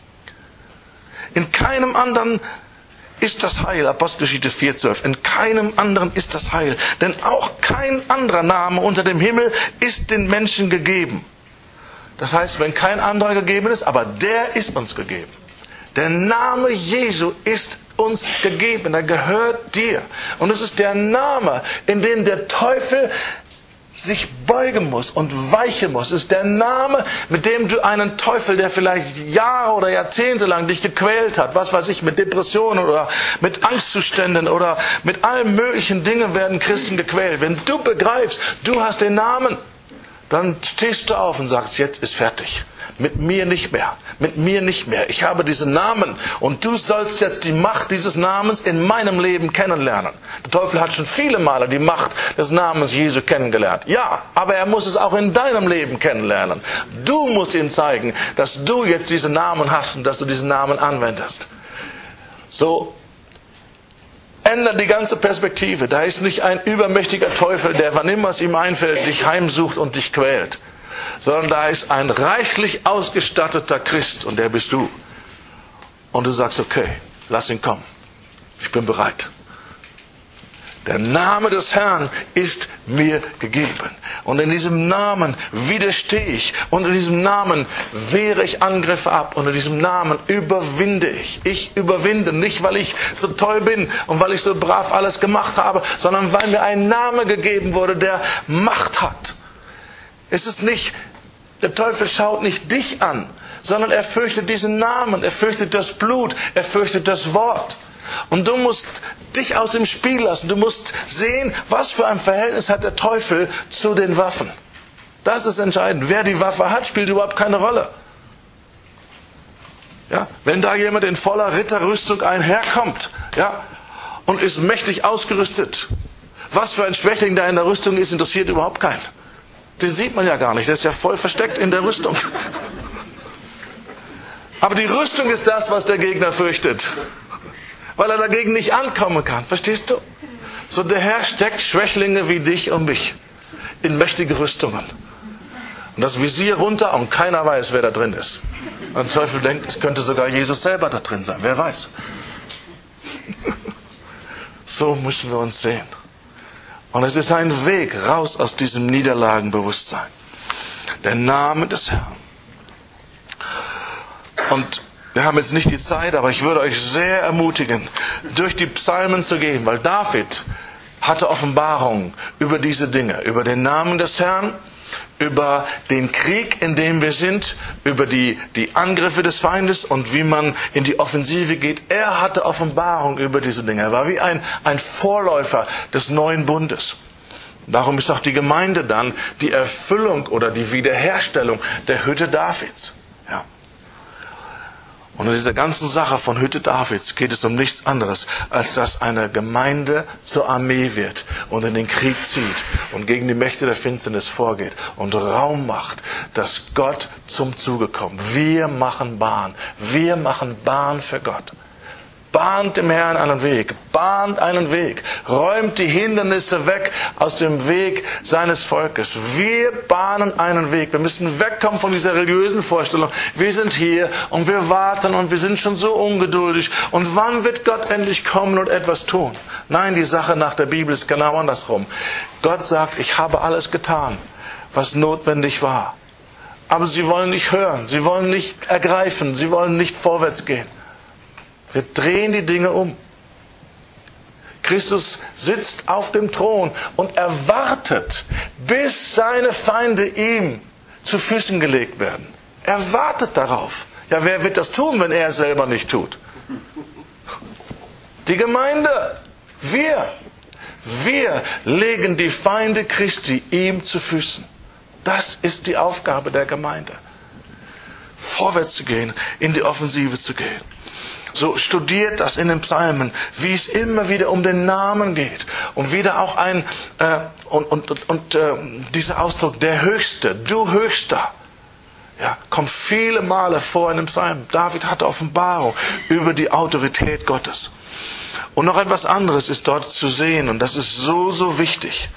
In keinem anderen ist das Heil. Apostelgeschichte vier, zwölf. In keinem anderen ist das Heil. Denn auch kein anderer Name unter dem Himmel ist den Menschen gegeben. Das heißt, wenn kein anderer gegeben ist, aber der ist uns gegeben. Der Name Jesu ist uns gegeben, er gehört dir. Und es ist der Name, in dem der Teufel sich beugen muss und weichen muss. Es ist der Name, mit dem du einen Teufel, der vielleicht Jahre oder Jahrzehnte lang dich gequält hat, was weiß ich, mit Depressionen oder mit Angstzuständen oder mit allen möglichen Dingen werden Christen gequält. Wenn du begreifst, du hast den Namen, dann stehst du auf und sagst, jetzt ist fertig. Mit mir nicht mehr. Mit mir nicht mehr. Ich habe diesen Namen und du sollst jetzt die Macht dieses Namens in meinem Leben kennenlernen. Der Teufel hat schon viele Male die Macht des Namens Jesu kennengelernt. Ja, aber er muss es auch in deinem Leben kennenlernen. Du musst ihm zeigen, dass du jetzt diesen Namen hast und dass du diesen Namen anwendest. So ändert die ganze Perspektive. Da ist nicht ein übermächtiger Teufel, der wann immer es ihm einfällt, dich heimsucht und dich quält. Sondern da ist ein reichlich ausgestatteter Christ und der bist du. Und du sagst, okay, lass ihn kommen. Ich bin bereit. Der Name des Herrn ist mir gegeben. Und in diesem Namen widerstehe ich. Und in diesem Namen wehre ich Angriffe ab. Und in diesem Namen überwinde ich. Ich überwinde nicht, weil ich so toll bin und weil ich so brav alles gemacht habe, sondern weil mir ein Name gegeben wurde, der Macht hat. Es ist nicht, der Teufel schaut nicht dich an, sondern er fürchtet diesen Namen, er fürchtet das Blut, er fürchtet das Wort. Und du musst dich aus dem Spiel lassen. Du musst sehen, was für ein Verhältnis hat der Teufel zu den Waffen. Das ist entscheidend. Wer die Waffe hat, spielt überhaupt keine Rolle. Ja, wenn da jemand in voller Ritterrüstung einherkommt, ja, und ist mächtig ausgerüstet, was für ein Schwächling da in der Rüstung ist, interessiert überhaupt keinen. Den sieht man ja gar nicht. Der ist ja voll versteckt in der Rüstung. Aber die Rüstung ist das, was der Gegner fürchtet. Weil er dagegen nicht ankommen kann. Verstehst du? So, der Herr steckt Schwächlinge wie dich und mich in mächtige Rüstungen. Und das Visier runter und keiner weiß, wer da drin ist. Und der Teufel denkt, es könnte sogar Jesus selber da drin sein. Wer weiß. So müssen wir uns sehen. Und es ist ein Weg raus aus diesem Niederlagenbewusstsein. Der Name des Herrn. Und wir haben jetzt nicht die Zeit, aber ich würde euch sehr ermutigen, durch die Psalmen zu gehen, weil David hatte Offenbarungen über diese Dinge, über den Namen des Herrn, über den Krieg, in dem wir sind, über die, die Angriffe des Feindes und wie man in die Offensive geht. Er hatte Offenbarung über diese Dinge. Er war wie ein, ein Vorläufer des neuen Bundes. Darum ist auch die Gemeinde dann die Erfüllung oder die Wiederherstellung der Hütte Davids. Ja. Und in dieser ganzen Sache von Hütte Davids geht es um nichts anderes, als dass eine Gemeinde zur Armee wird und in den Krieg zieht und gegen die Mächte der Finsternis vorgeht und Raum macht, dass Gott zum Zuge kommt. Wir machen Bahn. Wir machen Bahn für Gott. Bahnt dem Herrn einen Weg, bahnt einen Weg, räumt die Hindernisse weg aus dem Weg seines Volkes. Wir bahnen einen Weg. Wir müssen wegkommen von dieser religiösen Vorstellung. Wir sind hier und wir warten und wir sind schon so ungeduldig. Und wann wird Gott endlich kommen und etwas tun? Nein, die Sache nach der Bibel ist genau andersrum. Gott sagt, ich habe alles getan, was notwendig war. Aber sie wollen nicht hören, sie wollen nicht ergreifen, sie wollen nicht vorwärts gehen. Wir drehen die Dinge um. Christus sitzt auf dem Thron und erwartet, bis seine Feinde ihm zu Füßen gelegt werden. Er wartet darauf. Ja, wer wird das tun, wenn er es selber nicht tut? Die Gemeinde. Wir. Wir legen die Feinde Christi ihm zu Füßen. Das ist die Aufgabe der Gemeinde. Vorwärts zu gehen, in die Offensive zu gehen. So studiert das in den Psalmen, wie es immer wieder um den Namen geht. Und wieder auch ein, äh, und, und, und, und äh, dieser Ausdruck, der Höchste, du Höchster, ja, kommt viele Male vor in den Psalmen. David hatte Offenbarung über die Autorität Gottes. Und noch etwas anderes ist dort zu sehen, und das ist so, so wichtig.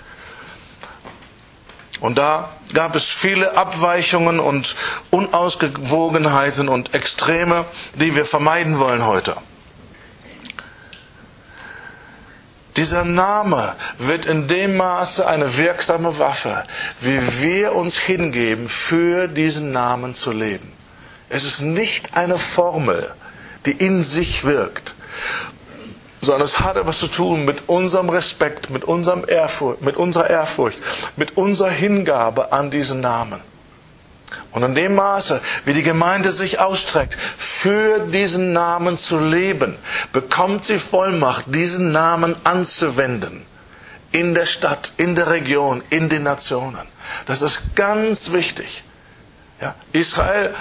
Und da gab es viele Abweichungen und Unausgewogenheiten und Extreme, die wir vermeiden wollen heute. Dieser Name wird in dem Maße eine wirksame Waffe, wie wir uns hingeben, für diesen Namen zu leben. Es ist nicht eine Formel, die in sich wirkt, sondern es hat etwas zu tun mit unserem Respekt, mit, unserem Ehrfurcht, mit unserer Ehrfurcht, mit unserer Hingabe an diesen Namen. Und in dem Maße, wie die Gemeinde sich ausstreckt, für diesen Namen zu leben, bekommt sie Vollmacht, diesen Namen anzuwenden. In der Stadt, in der Region, in den Nationen. Das ist ganz wichtig. Ja, Israel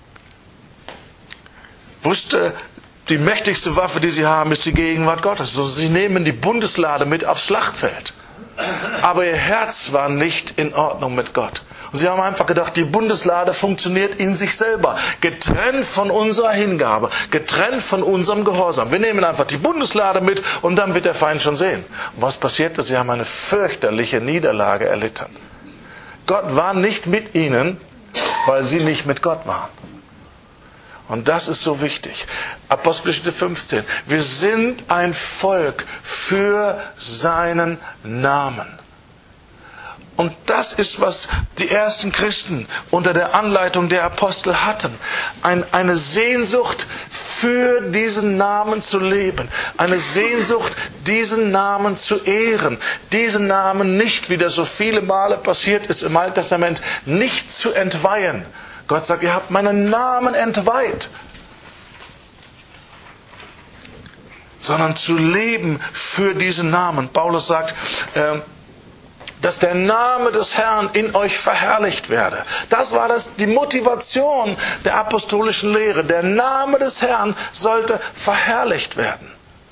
wusste, die mächtigste Waffe, die sie haben, ist die Gegenwart Gottes. Also sie nehmen die Bundeslade mit aufs Schlachtfeld. Aber ihr Herz war nicht in Ordnung mit Gott. Und sie haben einfach gedacht, die Bundeslade funktioniert in sich selber. Getrennt von unserer Hingabe, getrennt von unserem Gehorsam. Wir nehmen einfach die Bundeslade mit und dann wird der Feind schon sehen. Und was passierte? Sie haben eine fürchterliche Niederlage erlitten. Gott war nicht mit ihnen, weil sie nicht mit Gott waren. Und das ist so wichtig. Apostelgeschichte fünfzehn. Wir sind ein Volk für seinen Namen. Und das ist, was die ersten Christen unter der Anleitung der Apostel hatten. Ein, eine Sehnsucht, für diesen Namen zu leben. Eine Sehnsucht, diesen Namen zu ehren. Diesen Namen nicht, wie das so viele Male passiert ist im Alten Testament, nicht zu entweihen. Gott sagt, ihr habt meinen Namen entweiht. sondern zu leben für diesen Namen. Paulus sagt, äh, dass der Name des Herrn in euch verherrlicht werde. Das war das, die Motivation der apostolischen Lehre. Der Name des Herrn sollte verherrlicht werden.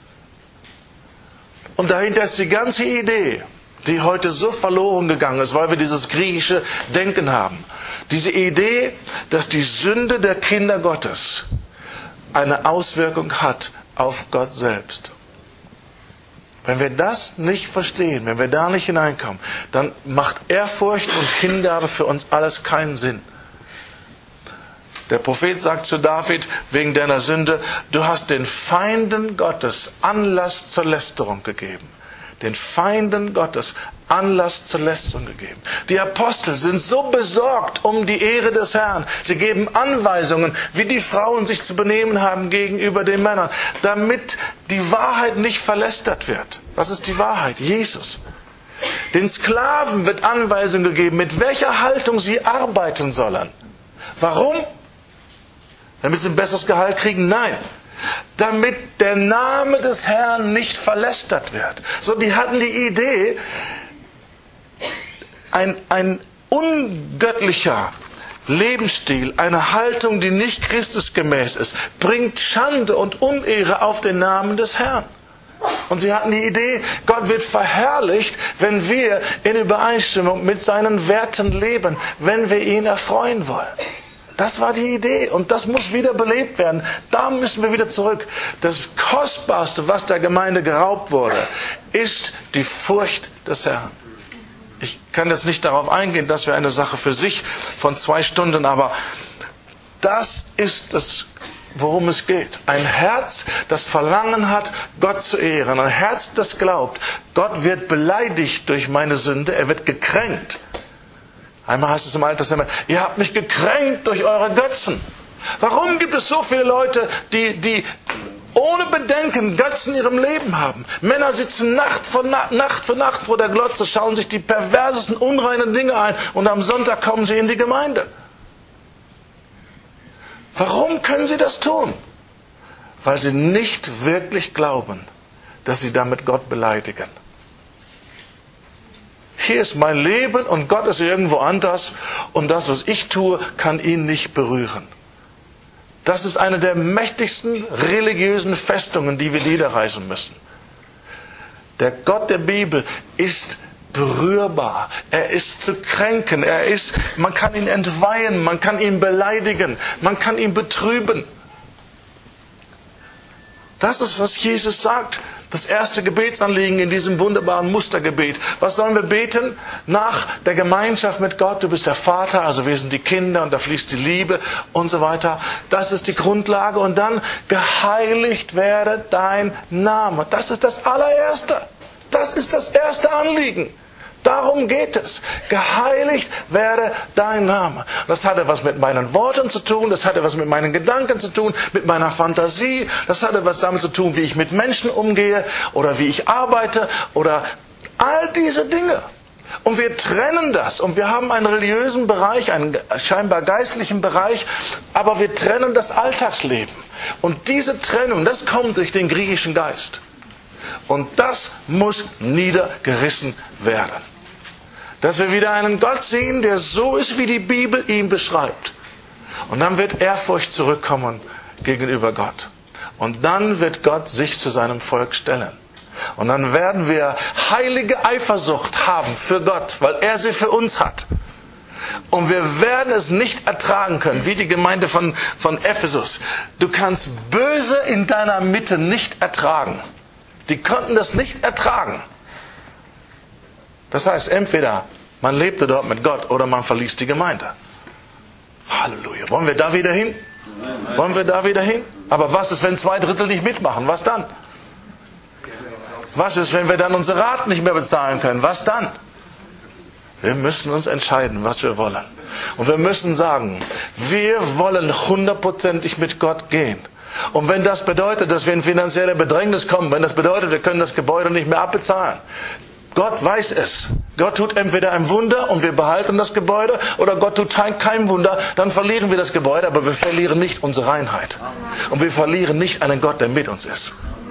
Und dahinter ist die ganze Idee, die heute so verloren gegangen ist, weil wir dieses griechische Denken haben. Diese Idee, dass die Sünde der Kinder Gottes eine Auswirkung hat auf Gott selbst. Wenn wir das nicht verstehen, wenn wir da nicht hineinkommen, dann macht Ehrfurcht und Hingabe für uns alles keinen Sinn. Der Prophet sagt zu David wegen deiner Sünde, du hast den Feinden Gottes Anlass zur Lästerung gegeben. Den Feinden Gottes Anlass zur Lästerung gegeben. Die Apostel sind so besorgt um die Ehre des Herrn. Sie geben Anweisungen, wie die Frauen sich zu benehmen haben gegenüber den Männern, damit die Wahrheit nicht verlästert wird. Was ist die Wahrheit? Jesus. Den Sklaven wird Anweisung gegeben, mit welcher Haltung sie arbeiten sollen. Warum? Damit sie ein besseres Gehalt kriegen? Nein. Damit der Name des Herrn nicht verlästert wird. So, die hatten die Idee, ein, ein ungöttlicher Lebensstil, eine Haltung, die nicht Christusgemäß ist, bringt Schande und Unehre auf den Namen des Herrn. Und sie hatten die Idee, Gott wird verherrlicht, wenn wir in Übereinstimmung mit seinen Werten leben, wenn wir ihn erfreuen wollen. Das war die Idee und das muss wieder belebt werden. Da müssen wir wieder zurück. Das Kostbarste, was der Gemeinde geraubt wurde, ist die Furcht des Herrn. Ich kann jetzt nicht darauf eingehen, das wäre eine Sache für sich von zwei Stunden, aber das ist das, worum es geht. Ein Herz, das Verlangen hat, Gott zu ehren. Ein Herz, das glaubt, Gott wird beleidigt durch meine Sünde, er wird gekränkt. Einmal heißt es im Alten Testament, ihr habt mich gekränkt durch eure Götzen. Warum gibt es so viele Leute, die, die ohne Bedenken Götzen in ihrem Leben haben? Männer sitzen Nacht für Nacht, Nacht für Nacht vor der Glotze, schauen sich die perversesten, unreinen Dinge ein und am Sonntag kommen sie in die Gemeinde. Warum können sie das tun? Weil sie nicht wirklich glauben, dass sie damit Gott beleidigen. Hier ist mein Leben und Gott ist irgendwo anders und das, was ich tue, kann ihn nicht berühren. Das ist eine der mächtigsten religiösen Festungen, die wir niederreißen müssen. Der Gott der Bibel ist berührbar, er ist zu kränken, er ist, man kann ihn entweihen, man kann ihn beleidigen, man kann ihn betrüben. Das ist, was Jesus sagt. Das erste Gebetsanliegen in diesem wunderbaren Mustergebet. Was sollen wir beten? Nach der Gemeinschaft mit Gott. Du bist der Vater, also wir sind die Kinder und da fließt die Liebe und so weiter. Das ist die Grundlage. Und dann geheiligt werde dein Name. Das ist das allererste. Das ist das erste Anliegen. Darum geht es. Geheiligt werde dein Name. Das hatte was mit meinen Worten zu tun, das hatte was mit meinen Gedanken zu tun, mit meiner Fantasie, das hatte was damit zu tun, wie ich mit Menschen umgehe oder wie ich arbeite oder all diese Dinge. Und wir trennen das und wir haben einen religiösen Bereich, einen scheinbar geistlichen Bereich, aber wir trennen das Alltagsleben. Und diese Trennung, das kommt durch den griechischen Geist. Und das muss niedergerissen werden. Dass wir wieder einen Gott sehen, der so ist, wie die Bibel ihn beschreibt. Und dann wird Ehrfurcht zurückkommen gegenüber Gott. Und dann wird Gott sich zu seinem Volk stellen. Und dann werden wir heilige Eifersucht haben für Gott, weil er sie für uns hat. Und wir werden es nicht ertragen können, wie die Gemeinde von, von Ephesus. Du kannst Böse in deiner Mitte nicht ertragen. Die konnten das nicht ertragen. Das heißt, entweder man lebte dort mit Gott oder man verließ die Gemeinde. Halleluja. Wollen wir da wieder hin? Wollen wir da wieder hin? Aber was ist, wenn zwei Drittel nicht mitmachen? Was dann? Was ist, wenn wir dann unsere Raten nicht mehr bezahlen können? Was dann? Wir müssen uns entscheiden, was wir wollen. Und wir müssen sagen, wir wollen hundertprozentig mit Gott gehen. Und wenn das bedeutet, dass wir in finanzielle Bedrängnis kommen, wenn das bedeutet, wir können das Gebäude nicht mehr abbezahlen, Gott weiß es. Gott tut entweder ein Wunder und wir behalten das Gebäude oder Gott tut kein Wunder, dann verlieren wir das Gebäude, aber wir verlieren nicht unsere Reinheit. Und wir verlieren nicht einen Gott, der mit uns ist.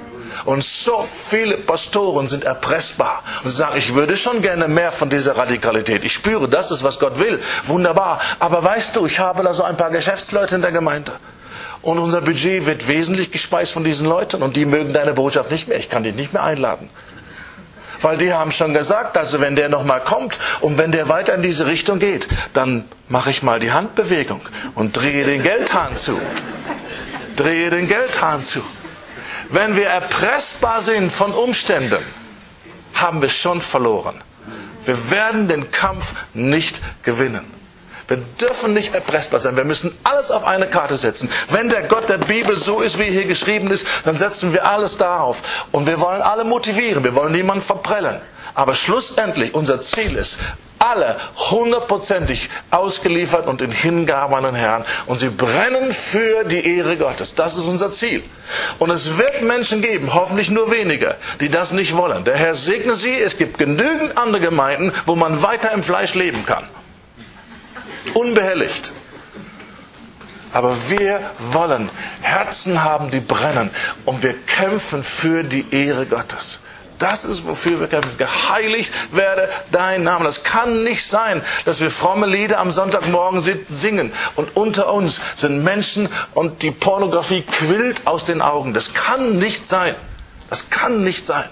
Und so viele Pastoren sind erpressbar und sagen, ich würde schon gerne mehr von dieser Radikalität. Ich spüre, das ist, was Gott will. Wunderbar. Aber weißt du, ich habe da so ein paar Geschäftsleute in der Gemeinde. Und unser Budget wird wesentlich gespeist von diesen Leuten. Und die mögen deine Botschaft nicht mehr. Ich kann dich nicht mehr einladen. Weil die haben schon gesagt, also wenn der nochmal kommt und wenn der weiter in diese Richtung geht, dann mache ich mal die Handbewegung und drehe den Geldhahn zu. Drehe den Geldhahn zu. Wenn wir erpressbar sind von Umständen, haben wir schon verloren. Wir werden den Kampf nicht gewinnen. Wir dürfen nicht erpressbar sein. Wir müssen alles auf eine Karte setzen. Wenn der Gott der Bibel so ist, wie hier geschrieben ist, dann setzen wir alles darauf. Und wir wollen alle motivieren. Wir wollen niemanden verprellen. Aber schlussendlich, unser Ziel ist, alle hundertprozentig ausgeliefert und in Hingabe an den Herrn. Und sie brennen für die Ehre Gottes. Das ist unser Ziel. Und es wird Menschen geben, hoffentlich nur wenige, die das nicht wollen. Der Herr segne sie. Es gibt genügend andere Gemeinden, wo man weiter im Fleisch leben kann. Unbehelligt. Aber wir wollen Herzen haben, die brennen. Und wir kämpfen für die Ehre Gottes. Das ist, wofür wir kämpfen. Geheiligt werde dein Name. Das kann nicht sein, dass wir fromme Lieder am Sonntagmorgen singen. Und unter uns sind Menschen und die Pornografie quillt aus den Augen. Das kann nicht sein. Das kann nicht sein.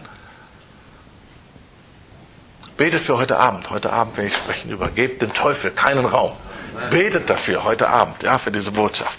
Betet für heute Abend. Heute Abend werde ich sprechen über, gebt dem Teufel keinen Raum. Betet dafür heute Abend, ja, für diese Botschaft.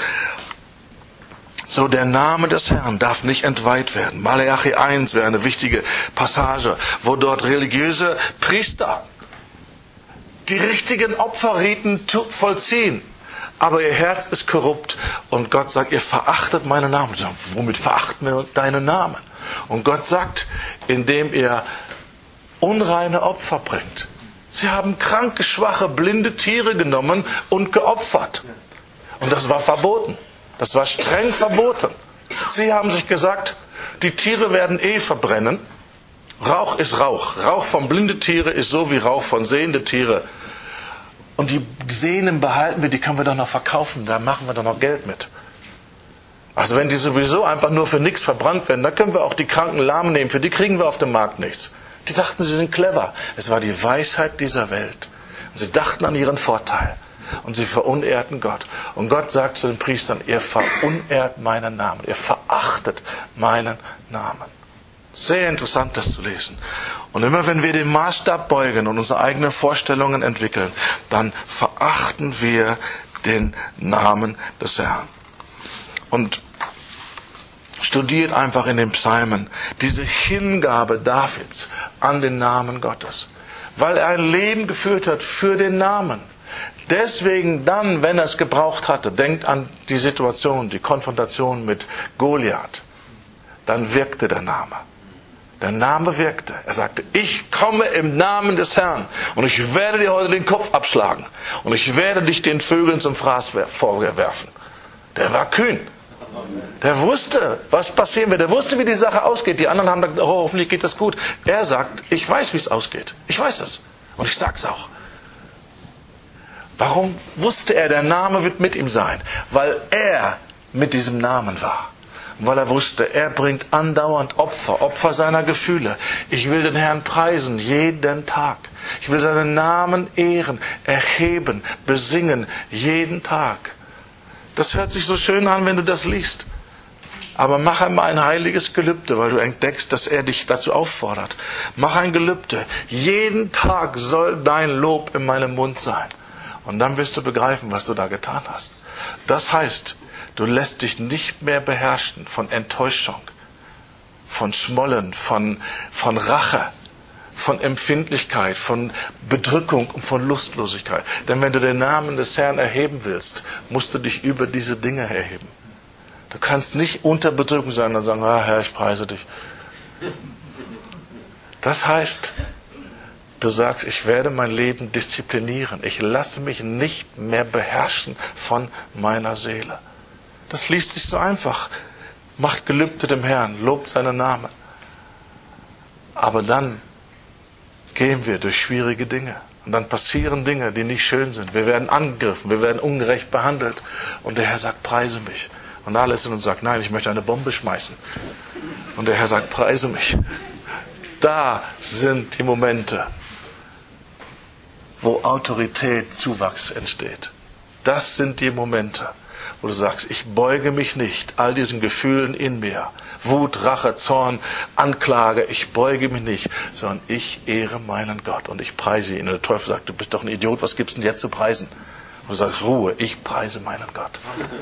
So, der Name des Herrn darf nicht entweiht werden. Malachi eins wäre eine wichtige Passage, wo dort religiöse Priester die richtigen Opferriten vollziehen. Aber ihr Herz ist korrupt und Gott sagt, ihr verachtet meinen Namen. Sie sagen, womit verachten wir deinen Namen? Und Gott sagt, indem ihr unreine Opfer bringt. Sie haben kranke, schwache, blinde Tiere genommen und geopfert. Und das war verboten. Das war streng verboten. Sie haben sich gesagt, die Tiere werden eh verbrennen. Rauch ist Rauch. Rauch von blinde Tiere ist so wie Rauch von sehende Tiere. Und die Sehnen behalten wir, die können wir doch noch verkaufen. Da machen wir doch noch Geld mit. Also wenn die sowieso einfach nur für nichts verbrannt werden, dann können wir auch die kranken Lahmen nehmen. Für die kriegen wir auf dem Markt nichts. Die dachten, sie sind clever. Es war die Weisheit dieser Welt. Und sie dachten an ihren Vorteil. Und sie verunehrten Gott. Und Gott sagt zu den Priestern, ihr verunehrt meinen Namen. Ihr verachtet meinen Namen. Sehr interessant, das zu lesen. Und immer wenn wir den Maßstab beugen und unsere eigenen Vorstellungen entwickeln, dann verachten wir den Namen des Herrn. Und studiert einfach in den Psalmen diese Hingabe Davids an den Namen Gottes. Weil er ein Leben geführt hat für den Namen. Deswegen dann, wenn er es gebraucht hatte, denkt an die Situation, die Konfrontation mit Goliath. Dann wirkte der Name. Der Name wirkte. Er sagte, ich komme im Namen des Herrn und ich werde dir heute den Kopf abschlagen und ich werde dich den Vögeln zum Fraß vorwerfen. Der war kühn. Der wusste, was passieren wird. Der wusste, wie die Sache ausgeht. Die anderen haben gesagt, oh, hoffentlich geht das gut. Er sagt, ich weiß, wie es ausgeht. Ich weiß es. Und ich sage es auch. Warum wusste er, der Name wird mit ihm sein? Weil er mit diesem Namen war. Und weil er wusste, er bringt andauernd Opfer, Opfer seiner Gefühle. Ich will den Herrn preisen, jeden Tag. Ich will seinen Namen ehren, erheben, besingen, jeden Tag. Das hört sich so schön an, wenn du das liest. Aber mach einmal ein heiliges Gelübde, weil du entdeckst, dass er dich dazu auffordert. Mach ein Gelübde. Jeden Tag soll dein Lob in meinem Mund sein. Und dann wirst du begreifen, was du da getan hast. Das heißt, du lässt dich nicht mehr beherrschen von Enttäuschung, von Schmollen, von, von Rache, von Empfindlichkeit, von Bedrückung und von Lustlosigkeit. Denn wenn du den Namen des Herrn erheben willst, musst du dich über diese Dinge erheben. Du kannst nicht unter Bedrückung sein und sagen, ah, Herr, ich preise dich. Das heißt, du sagst, ich werde mein Leben disziplinieren. Ich lasse mich nicht mehr beherrschen von meiner Seele. Das liest sich so einfach. Macht Gelübde dem Herrn, lobt seinen Namen. Aber dann gehen wir durch schwierige Dinge. Und dann passieren Dinge, die nicht schön sind. Wir werden angegriffen, wir werden ungerecht behandelt. Und der Herr sagt, preise mich. Und alles in uns sagt, nein, ich möchte eine Bombe schmeißen. Und der Herr sagt, preise mich. Da sind die Momente, wo Autorität, Zuwachs entsteht. Das sind die Momente, wo du sagst, ich beuge mich nicht all diesen Gefühlen in mir. Wut, Rache, Zorn, Anklage, ich beuge mich nicht, sondern ich ehre meinen Gott und ich preise ihn. Und der Teufel sagt, du bist doch ein Idiot, was gibt's denn jetzt zu preisen? Und du sagst, Ruhe, ich preise meinen Gott.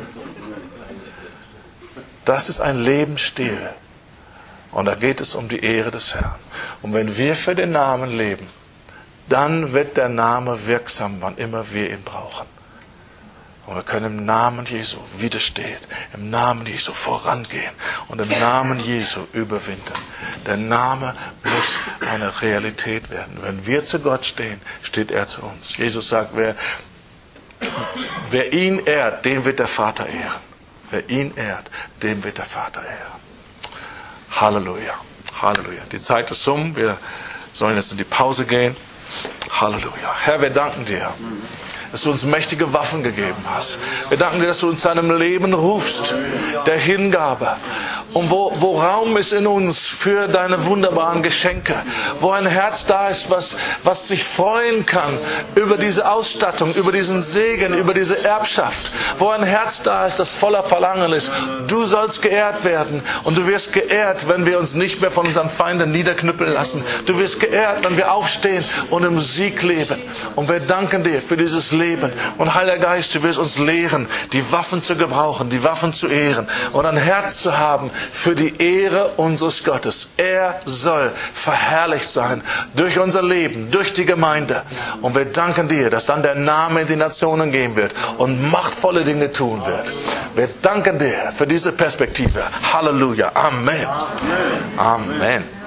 Das ist ein Lebensstil. Und da geht es um die Ehre des Herrn. Und wenn wir für den Namen leben, dann wird der Name wirksam, wann immer wir ihn brauchen. Und wir können im Namen Jesu widerstehen, im Namen Jesu vorangehen und im Namen Jesu überwinden. Der Name muss eine Realität werden. Wenn wir zu Gott stehen, steht er zu uns. Jesus sagt, wer, wer ihn ehrt, den wird der Vater ehren. Wer ihn ehrt, den wird der Vater ehren. Halleluja, Halleluja. Die Zeit ist um, wir sollen jetzt in die Pause gehen. Halleluja. Herr, wir danken dir, dass du uns mächtige Waffen gegeben hast. Wir danken dir, dass du uns zu einem Leben rufst, der Hingabe. Und wo, wo Raum ist in uns für deine wunderbaren Geschenke. Wo ein Herz da ist, was, was sich freuen kann über diese Ausstattung, über diesen Segen, über diese Erbschaft. Wo ein Herz da ist, das voller Verlangen ist. Du sollst geehrt werden. Und du wirst geehrt, wenn wir uns nicht mehr von unseren Feinden niederknüppeln lassen. Du wirst geehrt, wenn wir aufstehen und im Sieg leben. Und wir danken dir für dieses Leben. Und Heiliger Geist, du wirst uns lehren, die Waffen zu gebrauchen, die Waffen zu ehren und ein Herz zu haben für die Ehre unseres Gottes. Er soll verherrlicht sein durch unser Leben, durch die Gemeinde. Und wir danken dir, dass dann der Name in die Nationen gehen wird und machtvolle Dinge tun wird. Wir danken dir für diese Perspektive. Halleluja. Amen. Amen.